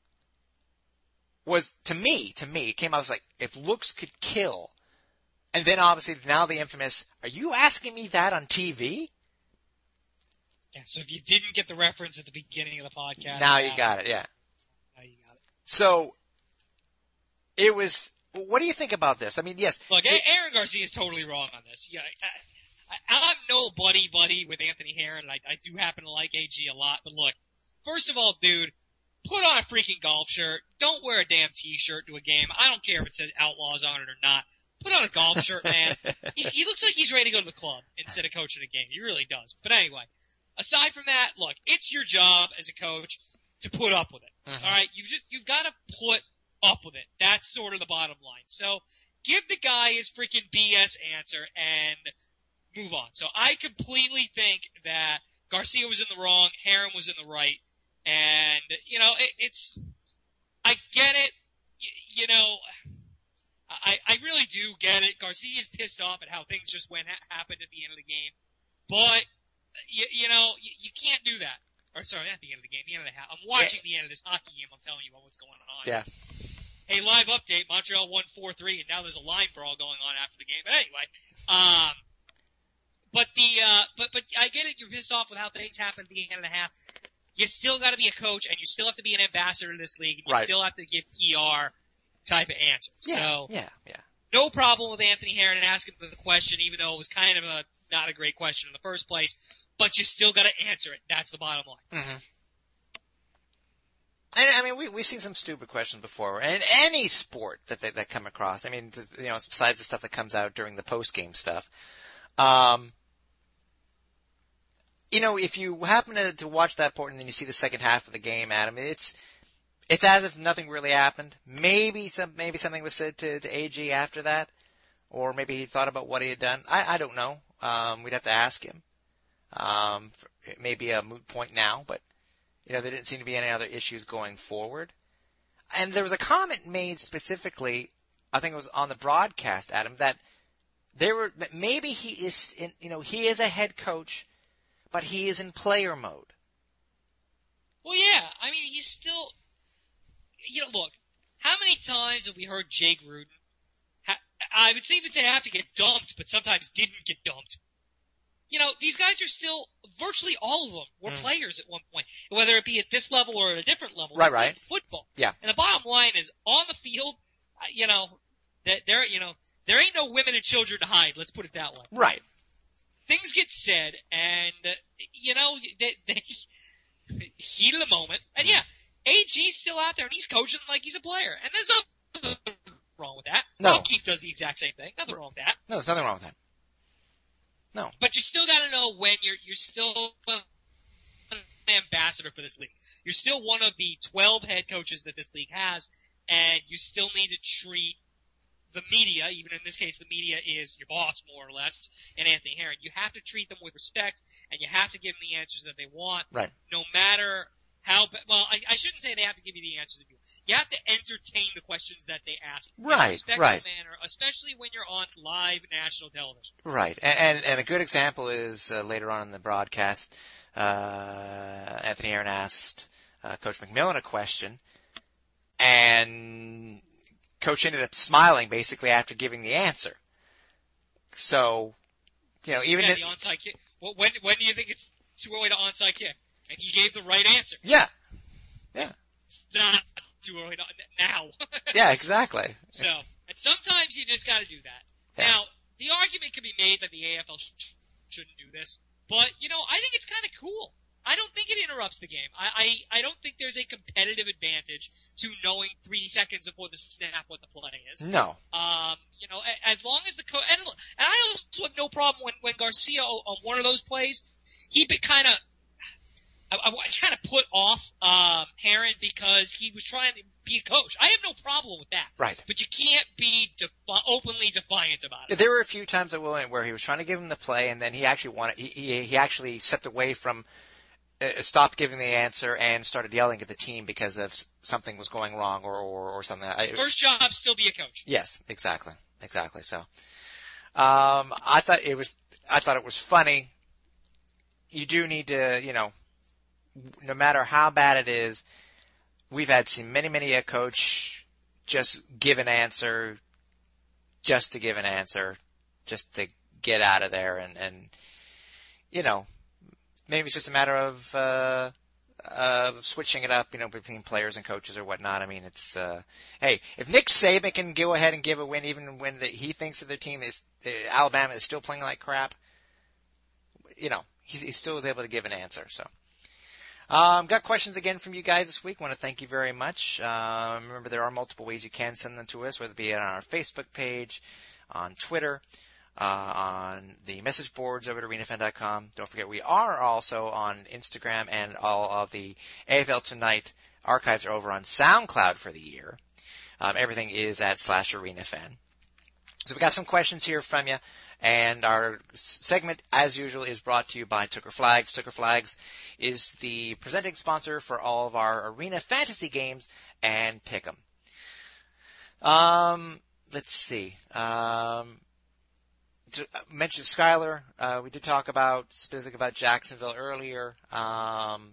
was, to me, to me, it came out as like, if looks could kill. And then obviously now the infamous, are you asking me that on T V? Yeah, so if you didn't get the reference at the beginning of the podcast. Now you got it, yeah. Now you got it. So, it was, what do you think about this? I mean, yes. Look, it, Aaron Garcia is totally wrong on this. Yeah, I, I, I'm no buddy buddy with Anthony Herron. I, I do happen to like A G a lot, but look, first of all, dude, put on a freaking golf shirt. Don't wear a damn t-shirt to a game. I don't care if it says Outlaws on it or not. Put on a golf shirt, man. he, he looks like he's ready to go to the club instead of coaching a game. He really does. But anyway, aside from that, look, it's your job as a coach to put up with it. Mm-hmm. All right, you just you've got to put up with it. That's sort of the bottom line. So give the guy his freaking B S answer and move on. So I completely think that Garcia was in the wrong, Herrin was in the right, and, you know, it, it's, I get it, you, you know, I, I really do get it. Garcia's pissed off at how things just went, ha- happened at the end of the game, but, you, you know, you, you can't do that. Or sorry, not the end of the game, the end of the half. I'm watching yeah. the end of this hockey game, I'm telling you about what's going on. Yeah. Hey, live update, Montreal won four three, and now there's a line brawl going on after the game. But anyway, um, but the, uh, but, but I get it, you're pissed off with how things happened at the end of the half. You still gotta be a coach, and you still have to be an ambassador to this league, and you right. still have to give P R type of answers. Yeah, so, yeah, yeah. No problem with Anthony Herrin and asking the question, even though it was kind of a, not a great question in the first place, but you still gotta answer it. That's the bottom line. Mm-hmm. And, I mean, we, we've seen some stupid questions before, in any sport that they, that come across. I mean, you know, besides the stuff that comes out during the post-game stuff. Um, you know, if you happen to, to watch that part and then you see the second half of the game, Adam, it's, it's as if nothing really happened. Maybe some, maybe something was said to, to A G after that, or maybe he thought about what he had done. I, I don't know. Um, we'd have to ask him. Um, it may be a moot point now, but, you know, there didn't seem to be any other issues going forward. And there was a comment made specifically, I think it was on the broadcast, Adam, that there were, maybe he is, in, you know, he is a head coach, but he is in player mode. Well, yeah. I mean, he's still, you know, look, how many times have we heard Jay Gruden? Ha- I would even say have to get dumped, but sometimes didn't get dumped. You know, these guys are still, virtually all of them were mm. players at one point, whether it be at this level or at a different level. Right, right. Football. Yeah. And the bottom line is, on the field, uh, you know, that there, you know, there ain't no women and children to hide. Let's put it that way. Right. Things get said, and uh, you know, they, they heat of the moment, and yeah, A G's still out there, and he's coaching like he's a player, and there's nothing wrong with that. No. Keith does the exact same thing. Nothing wrong with that. No, there's nothing wrong with that. No. But you still gotta know when you're, you're still an ambassador for this league. You're still one of the twelve head coaches that this league has, and you still need to treat the media, even in this case the media is your boss more or less, and Anthony Herrin. You have to treat them with respect, and you have to give them the answers that they want. Right. No matter how, well, I, I shouldn't say they have to give you the answers that you want. You have to entertain the questions that they ask. Right, in a respectful right. manner, especially when you're on live national television. Right. And, and, and a good example is uh, later on in the broadcast, uh, Anthony Herrin asked uh, Coach McMillan a question, and Coach ended up smiling basically after giving the answer. So, you know, even yeah, if, the onside kick. Well, when when do you think it's too early to onside kick? And he gave the right answer. Yeah. Yeah. Not too early to, now. Yeah, exactly. So, and sometimes you just got to do that. Yeah. Now, the argument can be made that the A F L sh- shouldn't do this, but you know, I think it's kind of cool. I don't think it interrupts the game. I, I, I don't think there's a competitive advantage to knowing three seconds before the snap what the play is. No. Um, you know, as long as the coach, and, and I also have no problem when, when Garcia on one of those plays, he kind of, I, I, I kind of put off, um, Herrin because he was trying to be a coach. I have no problem with that. Right. But you can't be defi- openly defiant about it. There were a few times at William where he was trying to give him the play, and then he actually wanted, he, he, he actually stepped away from, uh, stopped giving the answer and started yelling at the team because of something was going wrong or, or, or something. His first job, still be a coach. Yes, exactly. Exactly. So, um, I thought it was, I thought it was funny. You do need to, you know, no matter how bad it is, we've had seen many, many a coach just give an answer just to give an answer, just to get out of there. And, and you know, maybe it's just a matter of, uh, of switching it up, you know, between players and coaches or whatnot. I mean, it's, uh, hey, if Nick Saban can go ahead and give a win even when the, he thinks that their team is, uh, Alabama is still playing like crap, you know, he, he still was able to give an answer, so. Um, got questions again from you guys this week. Want to thank you very much. Um, remember, there are multiple ways you can send them to us, whether it be on our Facebook page, on Twitter, uh, on the message boards over at arena fan dot com. Don't forget, we are also on Instagram, and all of the A F L Tonight archives are over on SoundCloud for the year. Um, everything is at slash ArenaFan. So we got some questions here from you, and our segment, as usual, is brought to you by Tooker Flags. Tooker Flags is the presenting sponsor for all of our arena fantasy games and pick 'em. Um, let's see. Um, to, uh, mentioned Skyler. Uh, we did talk about specific about Jacksonville earlier. Um,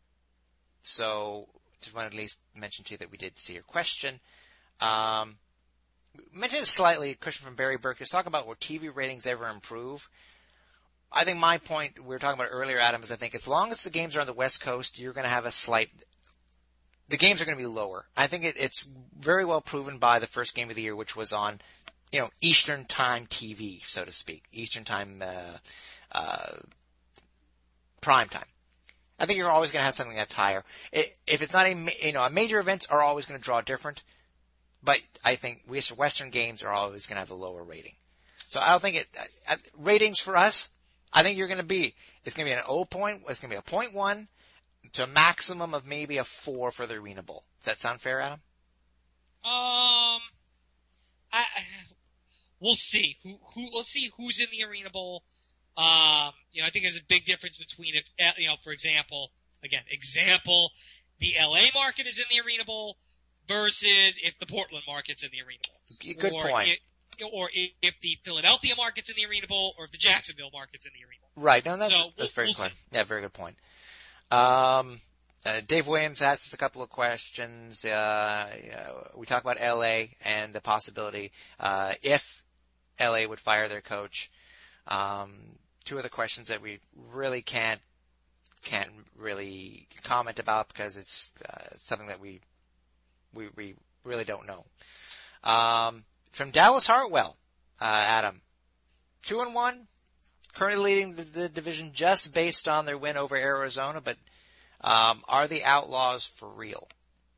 so just wanted to at least mention to you that we did see your question. Um, mentioned it slightly, a question from Barry Burke. He was talking about will T V ratings ever improve? I think my point we were talking about earlier, Adam, is I think as long as the games are on the West Coast, you're going to have a slight – the games are going to be lower. I think it, it's very well proven by the first game of the year, which was on, you know, Eastern Time T V, so to speak, Eastern Time uh, uh, prime time. I think you're always going to have something that's higher. It, if it's not a – you know, major events are always going to draw different. But I think Western games are always going to have a lower rating. So I don't think it, uh, ratings for us, I think you're going to be, it's going to be an O point, it's going to be a point one to a maximum of maybe a four for the Arena Bowl. Does that sound fair, Adam? Um, I, we'll see. Who, who, let's see who's in the Arena Bowl. Um, you know, I think there's a big difference between if, you know, for example, again, example, the L A market is in the Arena Bowl, versus if the Portland market's in the Arena Bowl. Good or point. If, or if the Philadelphia market's in the Arena Bowl, or if the Jacksonville market's in the Arena Bowl. Right. No, that's, so that's we'll, very we'll good. Yeah, very good point. Um, uh, Dave Williams asked us a couple of questions. Uh, we talked about L A and the possibility, uh, if L A would fire their coach. Um, two of the questions that we really can't, can't really comment about because it's, uh, something that we, We, we really don't know. Um, from Dallas Hartwell, uh, Adam, two and one, currently leading the, the division just based on their win over Arizona. But um, are the Outlaws for real?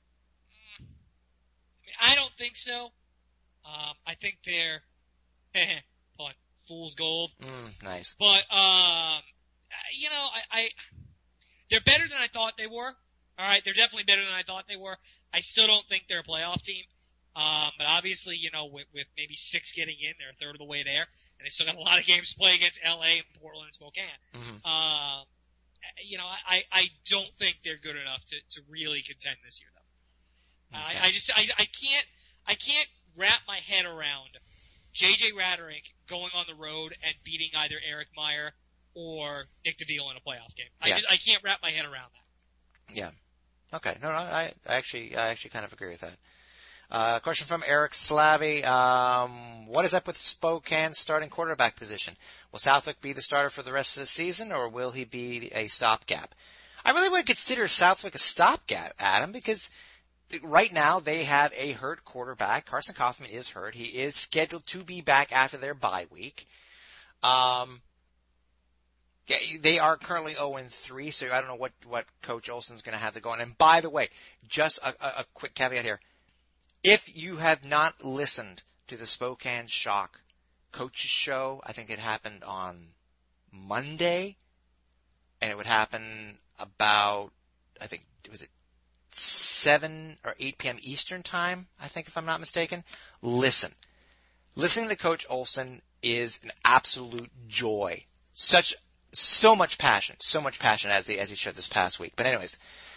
I don't think so. Um, I think they're fun, fool's gold. Mm, nice. But um, you know, I, I they're better than I thought they were. All right, they're definitely better than I thought they were. I still don't think they're a playoff team. Um, but obviously, you know, with, with maybe six getting in, they're a third of the way there. And they still got a lot of games to play against L A and Portland and Spokane. Mm-hmm. Um, you know, I, I don't think they're good enough to, to really contend this year, though. Okay. I, I just, I, I can't, I can't wrap my head around J J Raderick going on the road and beating either Eric Meyer or Nick DeVille in a playoff game. I Yeah. just, I can't wrap my head around that. Yeah. Okay. No, no, I, I actually, I actually kind of agree with that. Uh, question from Eric Slavy. Um, what is up with Spokane's starting quarterback position? Will Southwick be the starter for the rest of the season, or will he be a stopgap? I really would consider Southwick a stopgap, Adam, because right now they have a hurt quarterback. Carson Kaufman is hurt. He is scheduled to be back after their bye week. Um, Yeah, they are currently oh and three, so I don't know what, what Coach Olson's going to have to go on. And by the way, just a, a, a quick caveat here. If you have not listened to the Spokane Shock Coaches Show, I think it happened on Monday, and it would happen about, I think, was it seven or eight p.m. Eastern time, I think, if I'm not mistaken. Listen. Listening to Coach Olson is an absolute joy. Such So much passion, so much passion as he, as he showed this past week. But anyways,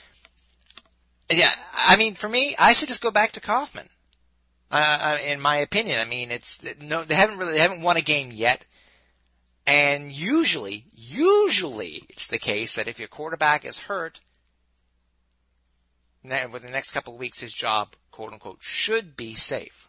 yeah, I mean, for me, I should just go back to Kaufman. Uh, in my opinion, I mean, it's, no, they haven't really, they haven't won a game yet. And usually, usually it's the case that if your quarterback is hurt, within the next couple of weeks, his job, quote unquote, should be safe.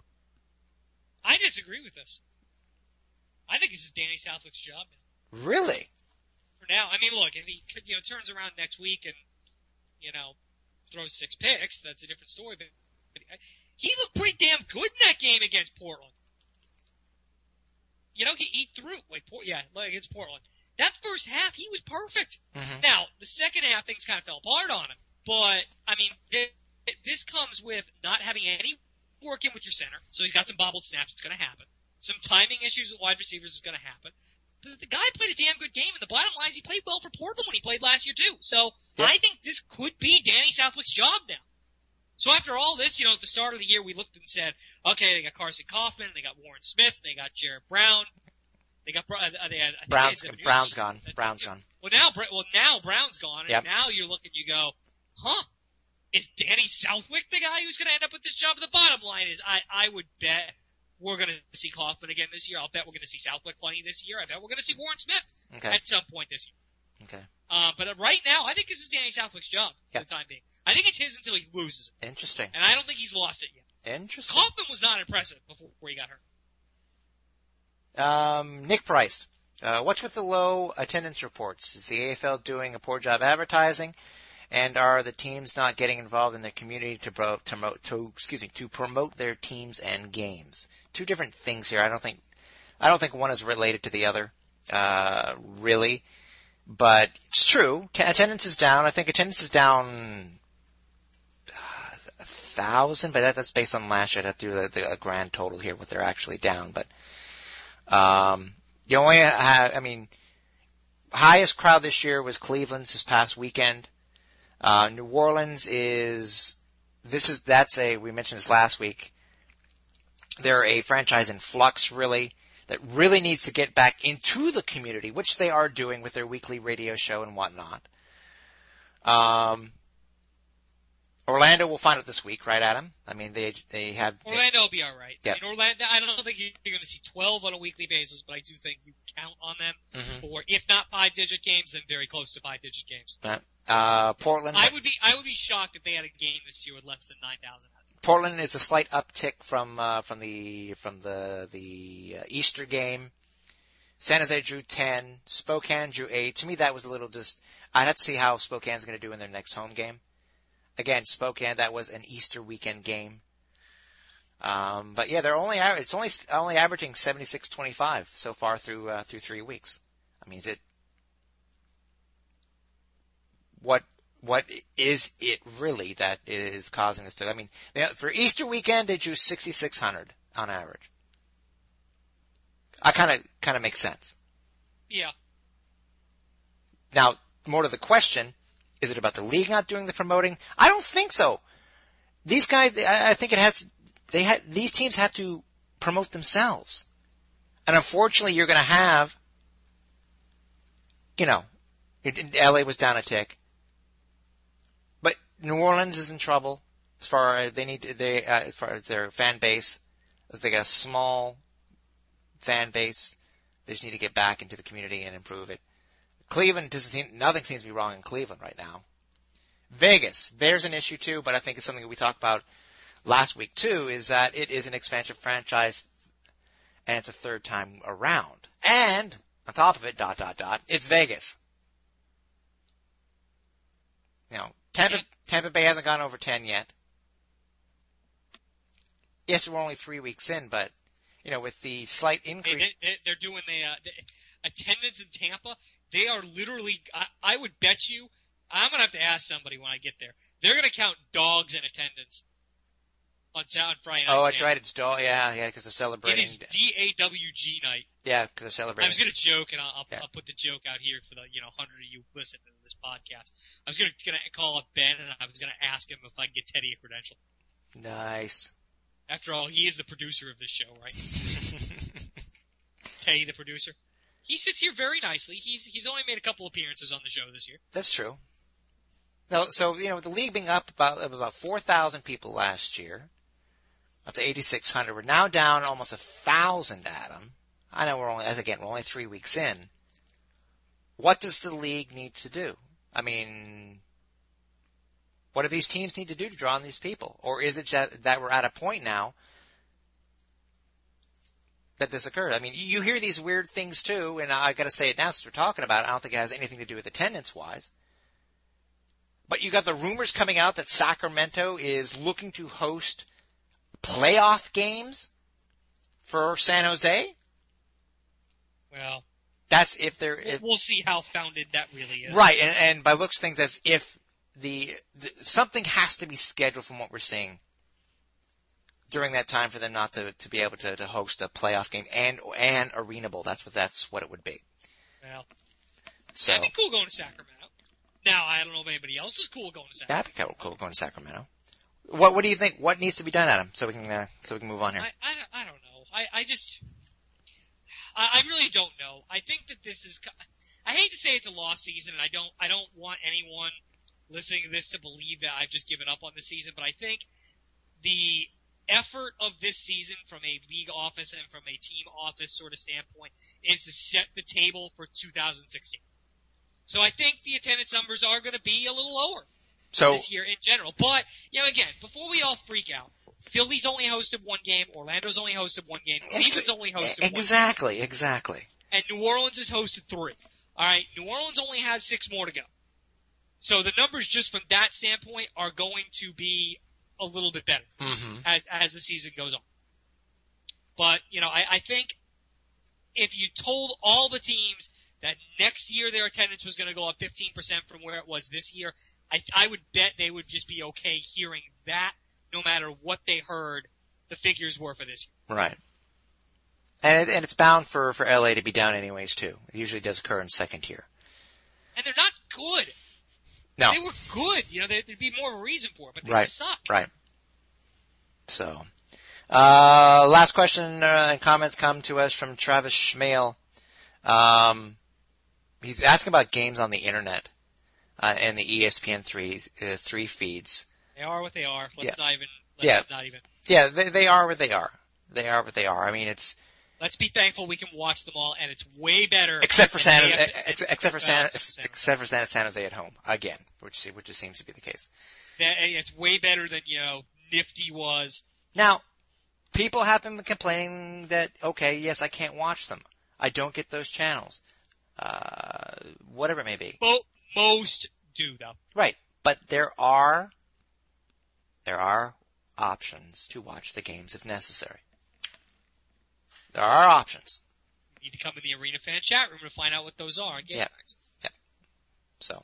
I disagree with this. I think this is Danny Southwick's job now. Really? For now. I mean, look, if he, you know, turns around next week and, you know, throws six picks, that's a different story, but he looked pretty damn good in that game against Portland. You know, he, he threw, wait, yeah, against Portland. That first half, he was perfect. Mm-hmm. Now, the second half, things kind of fell apart on him. But, I mean, it, it, this comes with not having any work in with your center, so he's got some bobbled snaps, it's going to happen. Some timing issues with wide receivers is going to happen. But the guy played a damn good game, and the bottom line is he played well for Portland when he played last year, too. So, yeah. I think this could be Danny Southwick's job now. So after all this, you know, at the start of the year, we looked and said, okay, they got Carson Kaufman, they got Warren Smith, they got Jarrett Brown, they got uh, they had I think Brown's, they had Brown's gone. Brown's gone. Well, now, well, now Brown's gone, and Yep. now you're looking, you go, huh? Is Danny Southwick the guy who's going to end up with this job? The bottom line is, I I would bet we're going to see Kaufman again this year. I'll bet we're going to see Southwick plenty this year. I bet we're going to see Warren Smith Okay. at some point this year. Okay. Uh, but right now, I think this is Danny Southwick's job Yeah. for the time being. I think it's his until he loses it. Interesting. And I don't think he's lost it yet. Interesting. Kaufman was not impressive before he got hurt. Um, Nick Price. Uh, what's with the low attendance reports? Is the A F L doing a poor job advertising? And are the teams not getting involved in their community to, pro- to, promote, to, excuse me, to promote their teams and games? Two different things here. I don't think, I don't think one is related to the other, uh, really. But it's true. T- attendance is down. I think attendance is down uh, a thousand, but that, that's based on last year. I'd have to do the, the a grand total here, what they're actually down. But um, you only have, I mean, highest crowd this year was Cleveland's this past weekend. Uh, New Orleans is, this is, that's a, we mentioned this last week. They're a franchise in flux, really, that really needs to get back into the community, which they are doing with their weekly radio show and whatnot. Um, Orlando will find out this week, right, Adam? I mean, they they have... Orlando will be all right. Yep. In Orlando, I don't think you're going to see twelve on a weekly basis, but I do think you count on them Mhm. for, if not five-digit games, then very close to five-digit games. Uh, Portland... I would be I would be shocked if they had a game this year with less than nine thousand. Portland is a slight uptick from uh, from the from the the uh, Easter game. San Jose drew ten. Spokane drew eight. To me, that was a little just. I'd have to see how Spokane's going to do in their next home game. Again, Spokane, that was an Easter weekend game. Um, but yeah, they're only it's only only averaging seventy-six twenty-five so far through uh, through three weeks. I mean, is it what? What is it really that is causing us to? I mean, they, for Easter weekend, they drew sixty-six hundred on average. I kind of kind of makes sense. Yeah. Now, more to the question: is it about the league not doing the promoting? I don't think so. These guys, I, I think it has. They had these teams have to promote themselves, and unfortunately, you're going to have. You know, it, L A was down a tick. New Orleans is in trouble as far as they need to, they uh, as far as their fan base. They got a small fan base. They just need to get back into the community and improve it. Cleveland doesn't seem, nothing seems to be wrong in Cleveland right now. Vegas, there's an issue too, but I think it's something that we talked about last week too, is that it is an expansion franchise and it's a third time around. And on top of it, dot dot dot, it's Vegas. You know, Tampa, Tampa Bay hasn't gone over ten yet. Yes, we're only three weeks in, but, you know, with the slight increase... They, they, they're doing the, uh, the attendance in Tampa. They are literally, I, I would bet you, I'm going to have to ask somebody when I get there. They're going to count dogs in attendance on, on Friday night. Oh, that's right, it's dog, yeah, yeah, because they're celebrating... It is D A W G night. Yeah, because they're I celebrating... was going to joke, and I'll, I'll, Yeah. I'll put the joke out here for the, you know, hundred of you listening to this podcast. I was going to call up Ben, and I was going to ask him if I could get Teddy a credential. Nice. After all, he is the producer of this show, right? Teddy, the producer. He sits here very nicely. He's he's only made a couple appearances on the show this year. That's true. No, so, you know, with the league being up about about four thousand people last year, up to eighty-six hundred, we're now down almost one thousand, Adam. I know we're only, as again, we're only three weeks in. What does the league need to do? I mean, what do these teams need to do to draw in these people? Or is it that, that we're at a point now that this occurred? I mean, you hear these weird things too, and I gotta say it now since we're talking about it, I don't think it has anything to do with attendance-wise. But you got the rumors coming out that Sacramento is looking to host playoff games for San Jose. Well, That's if they're if, we'll see how founded that really is. right, and, and by looks of things, as if the, the something has to be scheduled from what we're seeing during that time for them not to, to be able to, to host a playoff game and and Arena Bowl. That's what that's what it would be. Well, So that'd be cool going to Sacramento. Now, I don't know if anybody else is cool going to Sacramento. that'd be cool going to Sacramento. What What do you think? What needs to be done, Adam? So we can uh, so we can move on here. I, I, don't- I don't know. I, I just, I, I really don't know. I think that this is, I hate to say it's a lost season, and I don't, I don't want anyone listening to this to believe that I've just given up on the season, but I think the effort of this season from a league office and from a team office sort of standpoint is to set the table for two thousand sixteen. So I think the attendance numbers are going to be a little lower So this year in general. But, you know, again, before we all freak out, Philly's only hosted one game, Orlando's only hosted one game, Cleveland's only hosted one game, exactly, exactly. and New Orleans has hosted three. Alright, New Orleans only has six more to go. So the numbers just from that standpoint are going to be a little bit better Mm-hmm. as as the season goes on. But, you know, I, I think if you told all the teams that next year their attendance was going to go up fifteen percent from where it was this year, I, I would bet they would just be okay hearing that no matter what they heard the figures were for this year. Right. And it, and it's bound for, for L A to be down anyways too. It usually does occur in second tier. And they're not good. No. They were good. You know, there- there'd be more of a reason for it, but they Right. suck. Right. So, uh, last question uh, and comments come to us from Travis Schmale. Um, he's asking about games on the internet uh, and the E S P N three uh, three feeds. They are what they are. Let's Yeah. not even. Let's Yeah. not even. Yeah, they, they are what they are. They are what they are. I mean, it's Let's be thankful we can watch them all, and it's way better. except for than San they Jose, have- ex- except for well, San, except for San Jose. except for San, San Jose at home again, which which just seems to be the case. That- It's way better than, you know, Nifty was. Now, people have been complaining that, okay, yes, I can't watch them. I don't get those channels. Uh, whatever it may be. Mo- most do, though. Right. But there are, there are options to watch the games if necessary. There are options. You need to come in the Arena Fan chat room to find out what those are. on Game Yeah. Nights. So,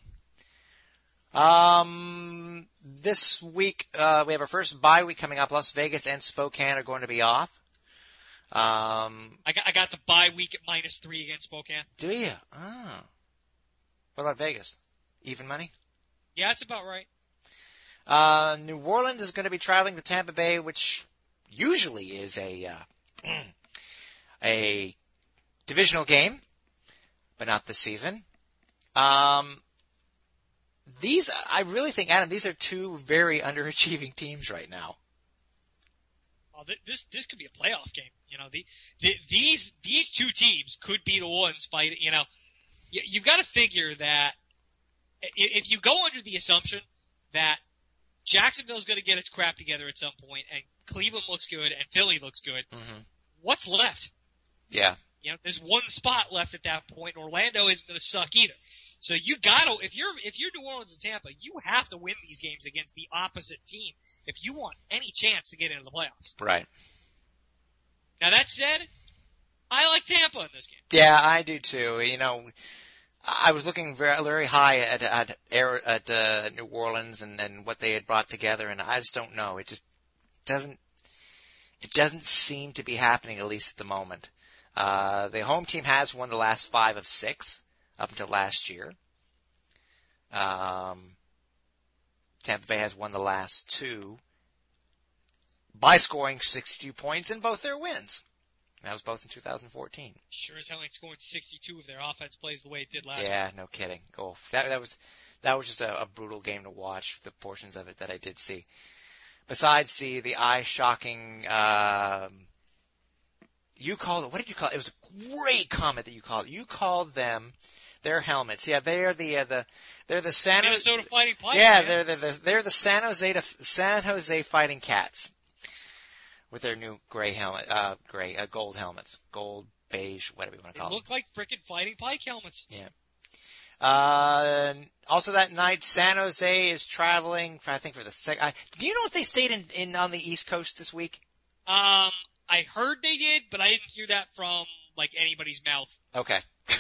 um, this week, uh, we have our first bye week coming up. Las Vegas and Spokane are going to be off. Um, I got, I got the bye week at minus three against Spokane. do you? Ah. What about Vegas? Even money? Yeah, that's about right. Uh, New Orleans is going to be traveling to Tampa Bay, which usually is a, uh, a divisional game, but not this season. Um, these, I really think, Adam, these are two very underachieving teams right now. Oh, th- this this could be a playoff game. You know, the, the these these two teams could be the ones fighting. You know, you, you've got to figure that i- if you go under the assumption that Jacksonville's going to get its crap together at some point, and Cleveland looks good, and Philly looks good, Mm-hmm. what's left? Yeah. You know, there's one spot left at that point, and Orlando isn't going to suck either. So you gotta, if you're, if you're New Orleans and Tampa, you have to win these games against the opposite team if you want any chance to get into the playoffs. Right. Now that said, I like Tampa in this game. Yeah, I do too. You know, I was looking very, very high at at Air- at uh, New Orleans and, and what they had brought together, and I just don't know. It just doesn't. It doesn't seem to be happening, at least at the moment. Uh, the home team has won the last five of six up until last year. Um, Tampa Bay has won the last two by scoring sixty-two points in both their wins. That was both in two thousand fourteen. Sure as hell ain't scoring sixty-two if their offense plays the way it did last year. Yeah, no kidding. Oh, that that was that was just a, a brutal game to watch. The portions of it that I did see. Besides the the eye shocking, um, you called it. What did you call it? It was a great comment that you called. You called them their helmets. Yeah, they are the uh, the they're the San Jose. Minnesota Fighting Pirates. Yeah, man. they're the, the they're the San Jose to, San Jose Fighting Cats with their new gray helmet, uh, gray uh, gold helmets, gold, beige, whatever you want to They call them. look like frickin' Fighting Pike helmets. Yeah. Uh, also that night, San Jose is traveling, for, I think for the second, do you know if they stayed in, in, on the East Coast this week? Um, I heard they did, but I didn't hear that from, like, anybody's mouth. Okay.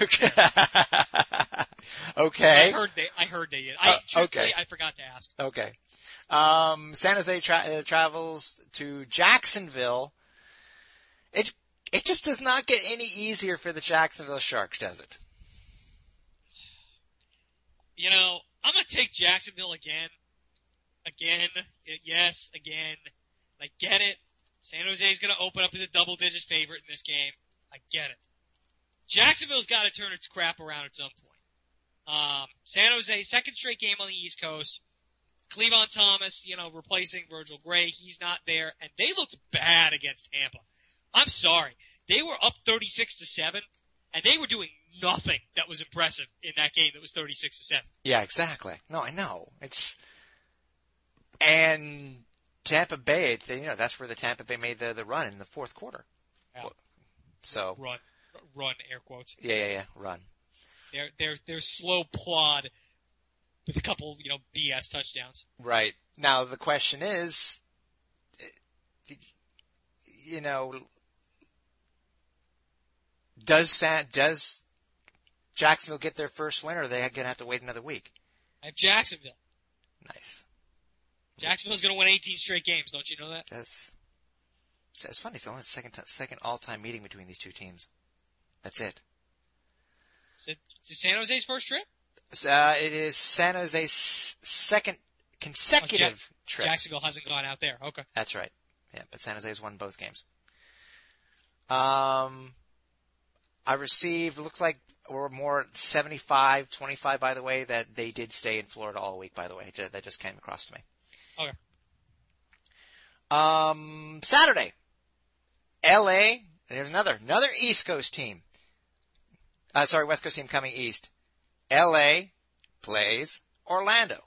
I okay. heard they, I heard they did. I, Uh, truthfully, okay. I forgot to ask. Okay. Um, San Jose tra- uh, travels to Jacksonville. It, it just does not get any easier for the Jacksonville Sharks, does it? You know, I'm gonna take Jacksonville again, again. It, yes, again. I get it. San Jose's going to open up as a double-digit favorite in this game. I get it. Jacksonville's got to turn its crap around at some point. Um, San Jose, second straight game on the East Coast. Cleavon Thomas, you know, replacing Virgil Gray. He's not there, and they looked bad against Tampa. I'm sorry. They were up thirty-six to seven, and they were doing nothing that was impressive in that game that was thirty-six to seven. Yeah, exactly. No, I know. It's, and Tampa Bay, you know, that's where the Tampa Bay made the, the run in the fourth quarter. Yeah. So. Run. Run, air quotes. Yeah, yeah, yeah, run. They're, they're, they're slow plod with a couple, you know, B S touchdowns. Right. Now, the question is, you know, does San, does Jacksonville get their first win, or are they going to have to wait another week? I have Jacksonville. Nice. Jacksonville's going to win eighteen straight games. Don't you know that? That's, it's funny. It's only the second, second all-time meeting between these two teams. That's it. Is it, is it San Jose's first trip? Uh, it is San Jose's second consecutive oh, Jack- trip. Jacksonville hasn't gone out there. Okay. That's right. Yeah, but San Jose has won both games. Um, I received, looks like we're more seventy-five twenty-five, by the way, that they did stay in Florida all week, by the way. That just came across to me. Okay. Um, Saturday, L A, and there's another, another East Coast team. Uh, sorry, West Coast team coming east. L A plays Orlando.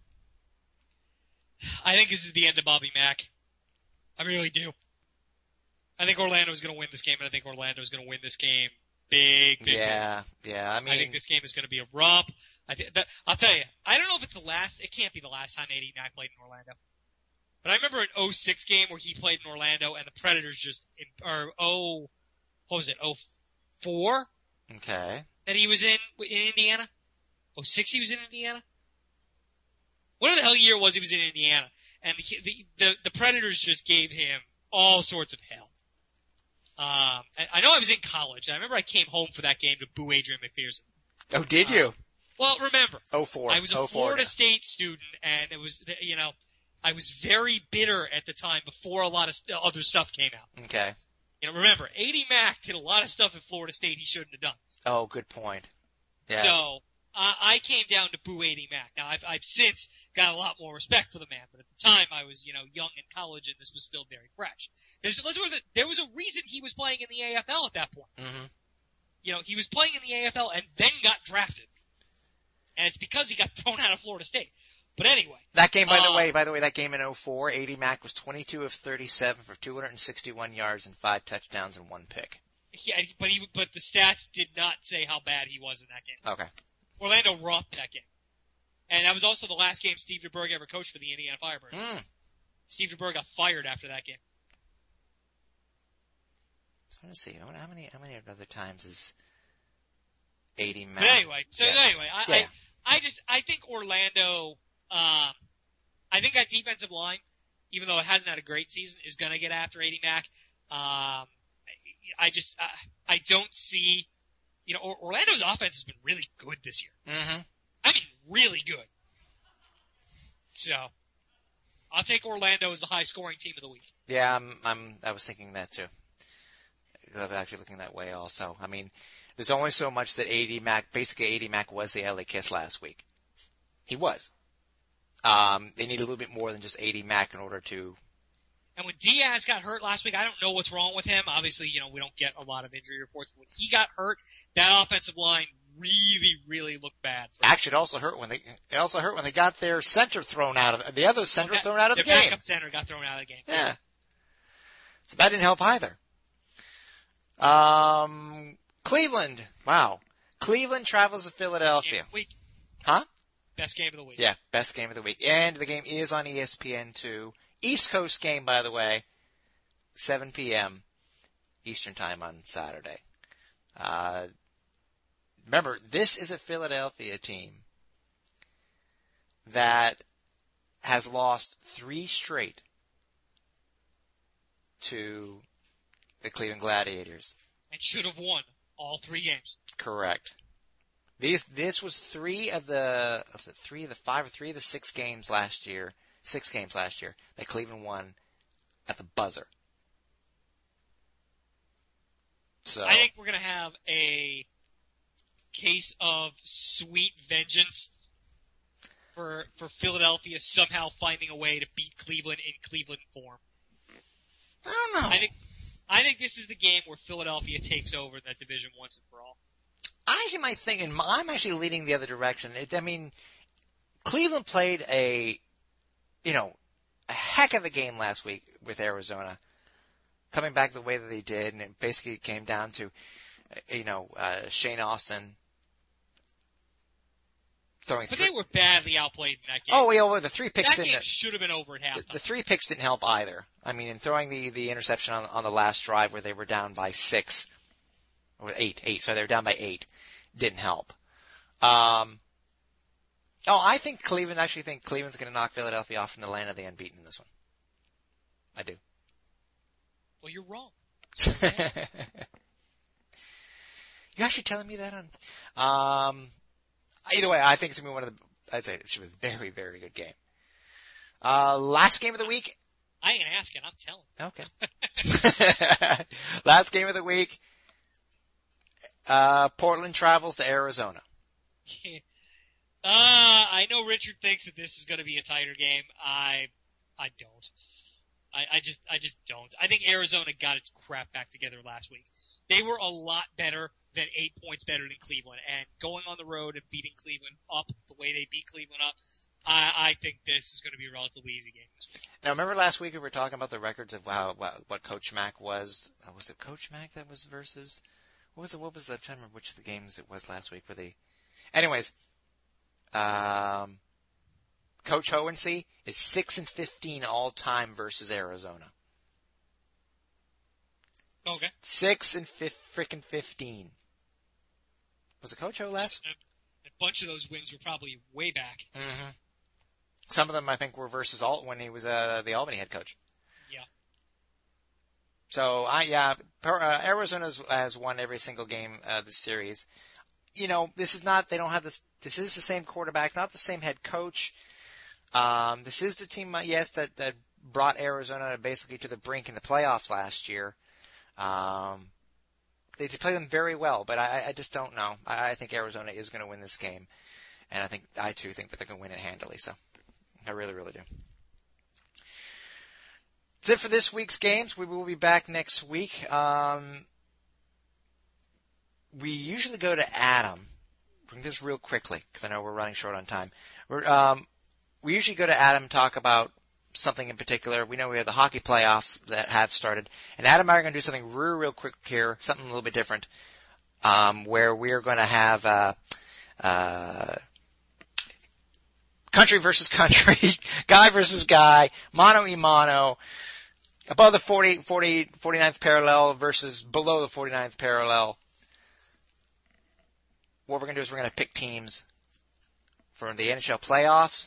I think this is the end of Bobby Mack. I really do. I think Orlando's going to win this game, and I think Orlando's going to win this game big, big, Yeah, big. yeah, I mean. I think this game is going to be a romp. I th- that, I'll tell you, I don't know if it's the last, it can't be the last time A D Mack played in Orlando. But I remember an oh six game where he played in Orlando, and the Predators just, or oh, what was it, oh four? Okay. That he was in, in Indiana? oh six he was in Indiana? Whatever the hell year it was he was in Indiana. And the, the, the, the Predators just gave him all sorts of hell. Um, I, I know I was in college. I remember I came home for that game to boo Adrian McPherson. Oh, did you? Um, well, remember. oh four. I was a oh four, Florida yeah. State student, and it was, you know, I was very bitter at the time before a lot of st- other stuff came out. Okay. You know, remember, A D Mack did a lot of stuff at Florida State he shouldn't have done. Oh, good point. Yeah. So, uh, I came down to boo A D Mack. Now, I've, I've since got a lot more respect for the man, but at the time I was, you know, young in college and this was still very fresh. There's, there was a reason he was playing in the A F L at that point. Mm-hmm. You know, he was playing in the A F L and then got drafted. And it's because he got thrown out of Florida State. But anyway. That game, by uh, the way, by the way, that game in oh four, A D Mack was twenty-two of thirty-seven for two hundred sixty-one yards and five touchdowns and one pick. Yeah, but he, but the stats did not say how bad he was in that game. Okay. Orlando romped that game. And that was also the last game Steve DeBerg ever coached for the Indiana Firebirds. Mm. Steve DeBerg got fired after that game. So let's see. How many, how many other times is A D Mack? But anyway, so yeah. anyway, I, Yeah. I, I just, I think Orlando, um, I think that defensive line, even though it hasn't had a great season, is gonna get after A D Mack. Um, I just, uh, I don't see, you know, Orlando's offense has been really good this year. Mm-hmm. I mean, really good. So, I'll take Orlando as the high scoring team of the week. Yeah, I'm, I'm, I was thinking that too. I was actually looking that way also. I mean, there's only so much that A D Mack, basically A D Mack was the L A Kiss last week. He was. Um, they need a little bit more than just A D Mack in order to. And when Diaz got hurt last week, I don't know what's wrong with him. Obviously, you know, we don't get a lot of injury reports. When he got hurt, that offensive line really, really looked bad. Actually, it also hurt when they, it also hurt when they got their center thrown out of, the other center that, thrown out of the their game. backup center got thrown out of the game. Yeah. So that didn't help either. Um, Cleveland. Wow. Cleveland travels to Philadelphia. Game of the week. Huh? Best game of the week. Yeah, best game of the week. And the game is on E S P N two. East Coast game, by the way, seven p.m. Eastern time on Saturday. Uh, remember, this is a Philadelphia team that has lost three straight to the Cleveland Gladiators. And should have won all three games. Correct. These, this was three of the, was it three of the five or three of the six games last year six games last year that Cleveland won at the buzzer. So I think we're going to have a case of sweet vengeance for for Philadelphia somehow finding a way to beat Cleveland in Cleveland form. I don't know. I think I think this is the game where Philadelphia takes over that division once and for all. I actually might think, and I'm actually leading the other direction. It, I mean, Cleveland played a, you know, a heck of a game last week with Arizona, coming back the way that they did, and it basically came down to, you know, uh, Shane Austin throwing. But three, they were badly outplayed in that game. Oh, yeah, well, the three picks that didn't. game should have been over at halftime. The, the three picks didn't help either. I mean, in throwing the the interception on on the last drive where they were down by six or eight, eight. So they were down by eight. Didn't help. Um, oh, I think Cleveland. Actually, think Cleveland's going to knock Philadelphia off from the land of the unbeaten in this one. I do. Well, you're wrong. You're actually telling me that on. Um, either way, I think it's going to be one of the. I'd say it should be a very, very good game. Uh, last game of the week. I ain't asking. I'm telling. Okay. Last game of the week. Uh, Portland travels to Arizona. uh, I know Richard thinks that this is going to be a tighter game. I, I don't. I, I just, I just don't. I think Arizona got its crap back together last week. They were a lot better than eight points better than Cleveland, and going on the road and beating Cleveland up the way they beat Cleveland up, I, I think this is going to be a relatively easy game this week. Now, remember last week we were talking about the records of how, what, what Coach Mack was? Uh, was it Coach Mack that was versus? What was it? What was the? I'm trying to remember which of the games it was last week. Where they, anyways, um, Coach Hohensee is six and fifteen all time versus Arizona. Okay. Six and fif- frickin' fifteen. Was it Coach Ho last? A, a bunch of those wins were probably way back. Mm-hmm. Some of them I think were versus Alt when he was uh, the Albany head coach. Yeah. So I yeah, uh, Arizona has won every single game uh, this series. You know, this is not. They don't have this. This is the same quarterback, not the same head coach. Um, this is the team, uh, yes, that that brought Arizona basically to the brink in the playoffs last year. Um, they did play them very well, but I, I just don't know. I, I think Arizona is going to win this game, and I think I too think that they're going to win it handily. So I really, really do. That's it for this week's games. We will be back next week. Um, we usually go to Adam. Bring this real quickly because I know we're running short on time. We're, um, we usually go to Adam and talk about something in particular. We know we have the hockey playoffs that have started, and Adam and I are going to do something real, real quick here, something a little bit different, um, where we are going to have uh, uh, country versus country, guy versus guy, mano y mano. Above the forty, forty, forty-ninth parallel versus below the forty-ninth parallel. What we're going to do is we're going to pick teams for the N H L playoffs.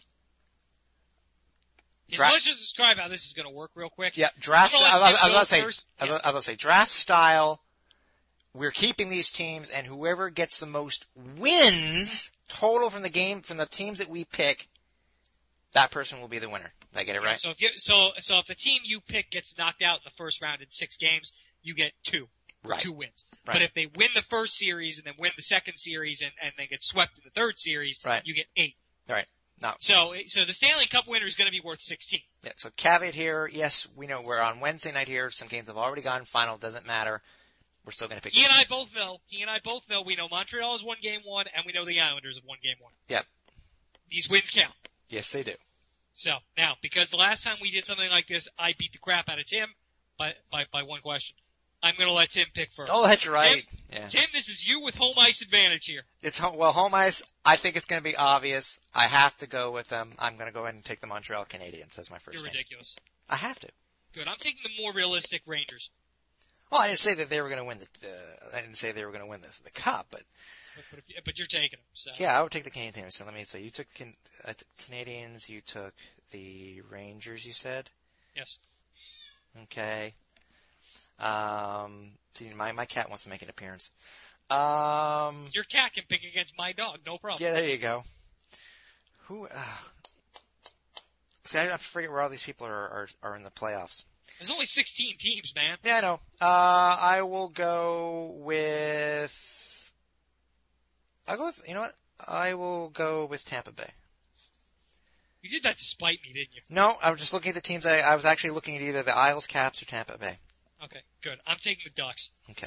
Dra- let's just describe how this is going to work real quick. Yeah, draft. I was about to say, I was yeah. about to say draft style. We're keeping these teams, and whoever gets the most wins total from the game from the teams that we pick, that person will be the winner. Did I get it yeah, right? So if you, so so if the team you pick gets knocked out in the first round in six games, you get two. Right. Two wins. Right. But if they win the first series and then win the second series and, and then get swept in the third series, right. you get eight. Right. No. So so the Stanley Cup winner is going to be worth sixteen. Yeah, so caveat here, yes, we know we're on Wednesday night here. Some games have already gone final. Doesn't matter. We're still going to pick. He and I both know. He and I both know. We know Montreal has won game one, and we know the Islanders have won game one. Yep. These wins count. Yes, they do. So now, because the last time we did something like this, I beat the crap out of Tim by by, by one question. I'm going to let Tim pick first. Oh, that's right. Tim, yeah. Tim, this is you with home ice advantage here. It's home, well, home ice. I think it's going to be obvious. I have to go with them. I'm going to go ahead and take the Montreal Canadiens as my first. You're team. ridiculous. I have to. Good. I'm taking the more realistic Rangers. Well, I didn't say that they were going to win the. Uh, I didn't say they were going to win the, the cup, but. But, but, if you, but you're taking them. So. Yeah, I would take the Canadiens. So let me say, you took can, uh, Canadiens. You took the Rangers. You said. Yes. Okay. Um, see, my my cat wants to make an appearance. Um, Your cat can pick against my dog, no problem. Yeah, there you go. Who? Uh, See, I forget where all these people are, are, are in the playoffs. There's only sixteen teams, man. Yeah, I know. Uh, I will go with, I'll go with, you know what? I will go with Tampa Bay. You did that to spite me, didn't you? No, I was just looking at the teams. I, I was actually looking at either the Isles, Caps, or Tampa Bay. Okay, good. I'm taking the Ducks. Okay.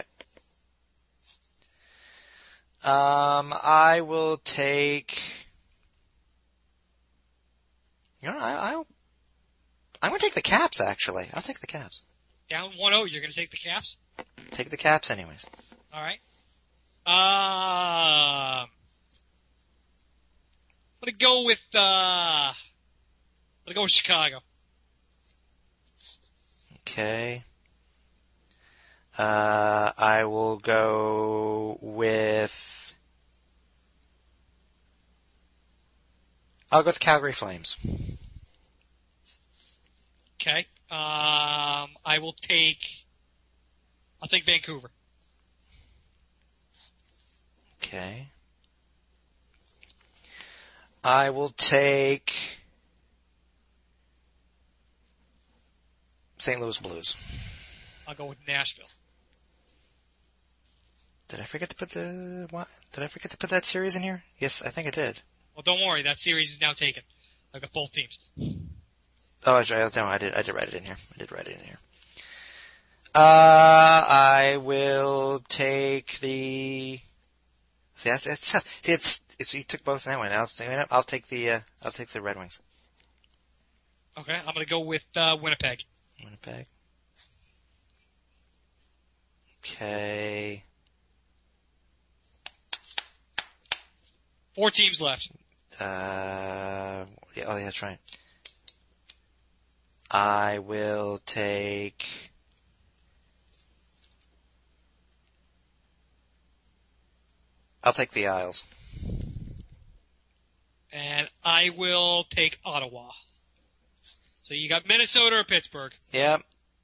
Um, I will take, you know, I, I'll, I'm going to take the Caps, actually. I'll take the Caps. Down one oh, you're going to take the Caps? Take the Caps anyways. All right. Um, I'm going to go with, uh, I'm going to go with Chicago. Okay. Uh, I will go with, I'll go with the Calgary Flames. Okay. Um, I will take, I'll take Vancouver. Okay. I will take Saint Louis Blues. I'll go with Nashville. Did I forget to put the what? Did I forget to put that series in here? Yes, I think I did. Well, don't worry, that series is now taken. I've got both teams. Oh, I, no, I did. I did write it in here. I did write it in here. Uh, I will take the. See, that's, that's see, it's, it's you took both in that one. I'll, I'll take the. Uh, I'll take the Red Wings. Okay, I'm going to go with uh, Winnipeg. Winnipeg. Okay. Four teams left. Uh, yeah, oh, yeah, that's right. I will take. I'll take the Isles. And I will take Ottawa. So you got Minnesota or Pittsburgh? Yep.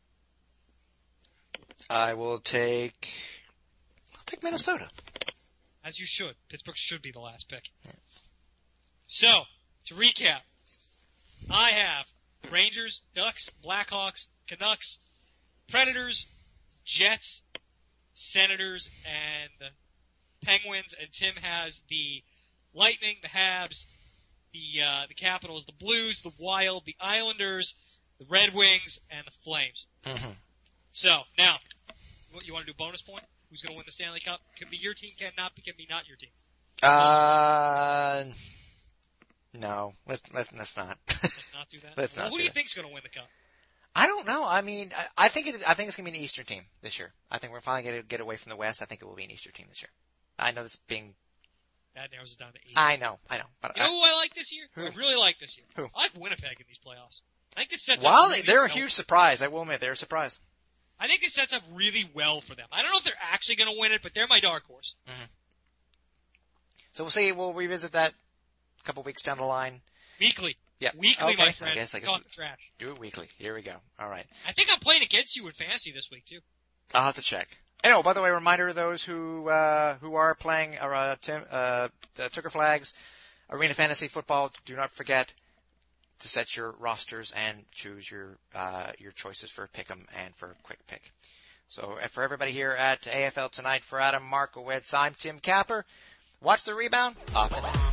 I will take. I'll take Minnesota. As you should. Pittsburgh should be the last pick. Yeah. So, to recap, I have Rangers, Ducks, Blackhawks, Canucks, Predators, Jets, Senators, and Penguins, and Tim has the Lightning, the Habs, the uh, the Capitals, the Blues, the Wild, the Islanders, the Red Wings, and the Flames. Mm-hmm. So, now, what, you want to do bonus point? Who's going to win the Stanley Cup? Can be your team, can not be, can be not your team. Uh, no, let's let, let's not. Let's not do that. Let's well, not who do do you that. think's going to win the cup? I don't know. I mean, I, I think it, I think it's going to be an Eastern team this year. I think we're finally going to get away from the West. I think it will be an Eastern team this year. I know this being. That narrows it down to eight. I know, I know. But you I, know who I like this year? Who? I really like this year. Who? I like Winnipeg in these playoffs. I think this sets well, up. Really they're a well. huge surprise. I will admit, they're a surprise. I think this sets up really well for them. I don't know if they're actually going to win it, but they're my dark horse. Mm-hmm. So we'll see. We'll revisit that a couple weeks down the line. Weekly. Yeah. Weekly, okay. my friend. I guess I guess Talk trash. Do it weekly. Here we go. All right. I think I'm playing against you in fantasy this week too. I'll have to check. And, oh, by the way, reminder to those who uh, who are playing uh, Tim, uh, Tucker Flags Arena Fantasy Football, do not forget to set your rosters and choose your uh, your choices for Pick'em and for Quick Pick. So uh, for everybody here at A F L Tonight, for Adam Markowitz, I'm Tim Capper. Watch the rebound. Off the net.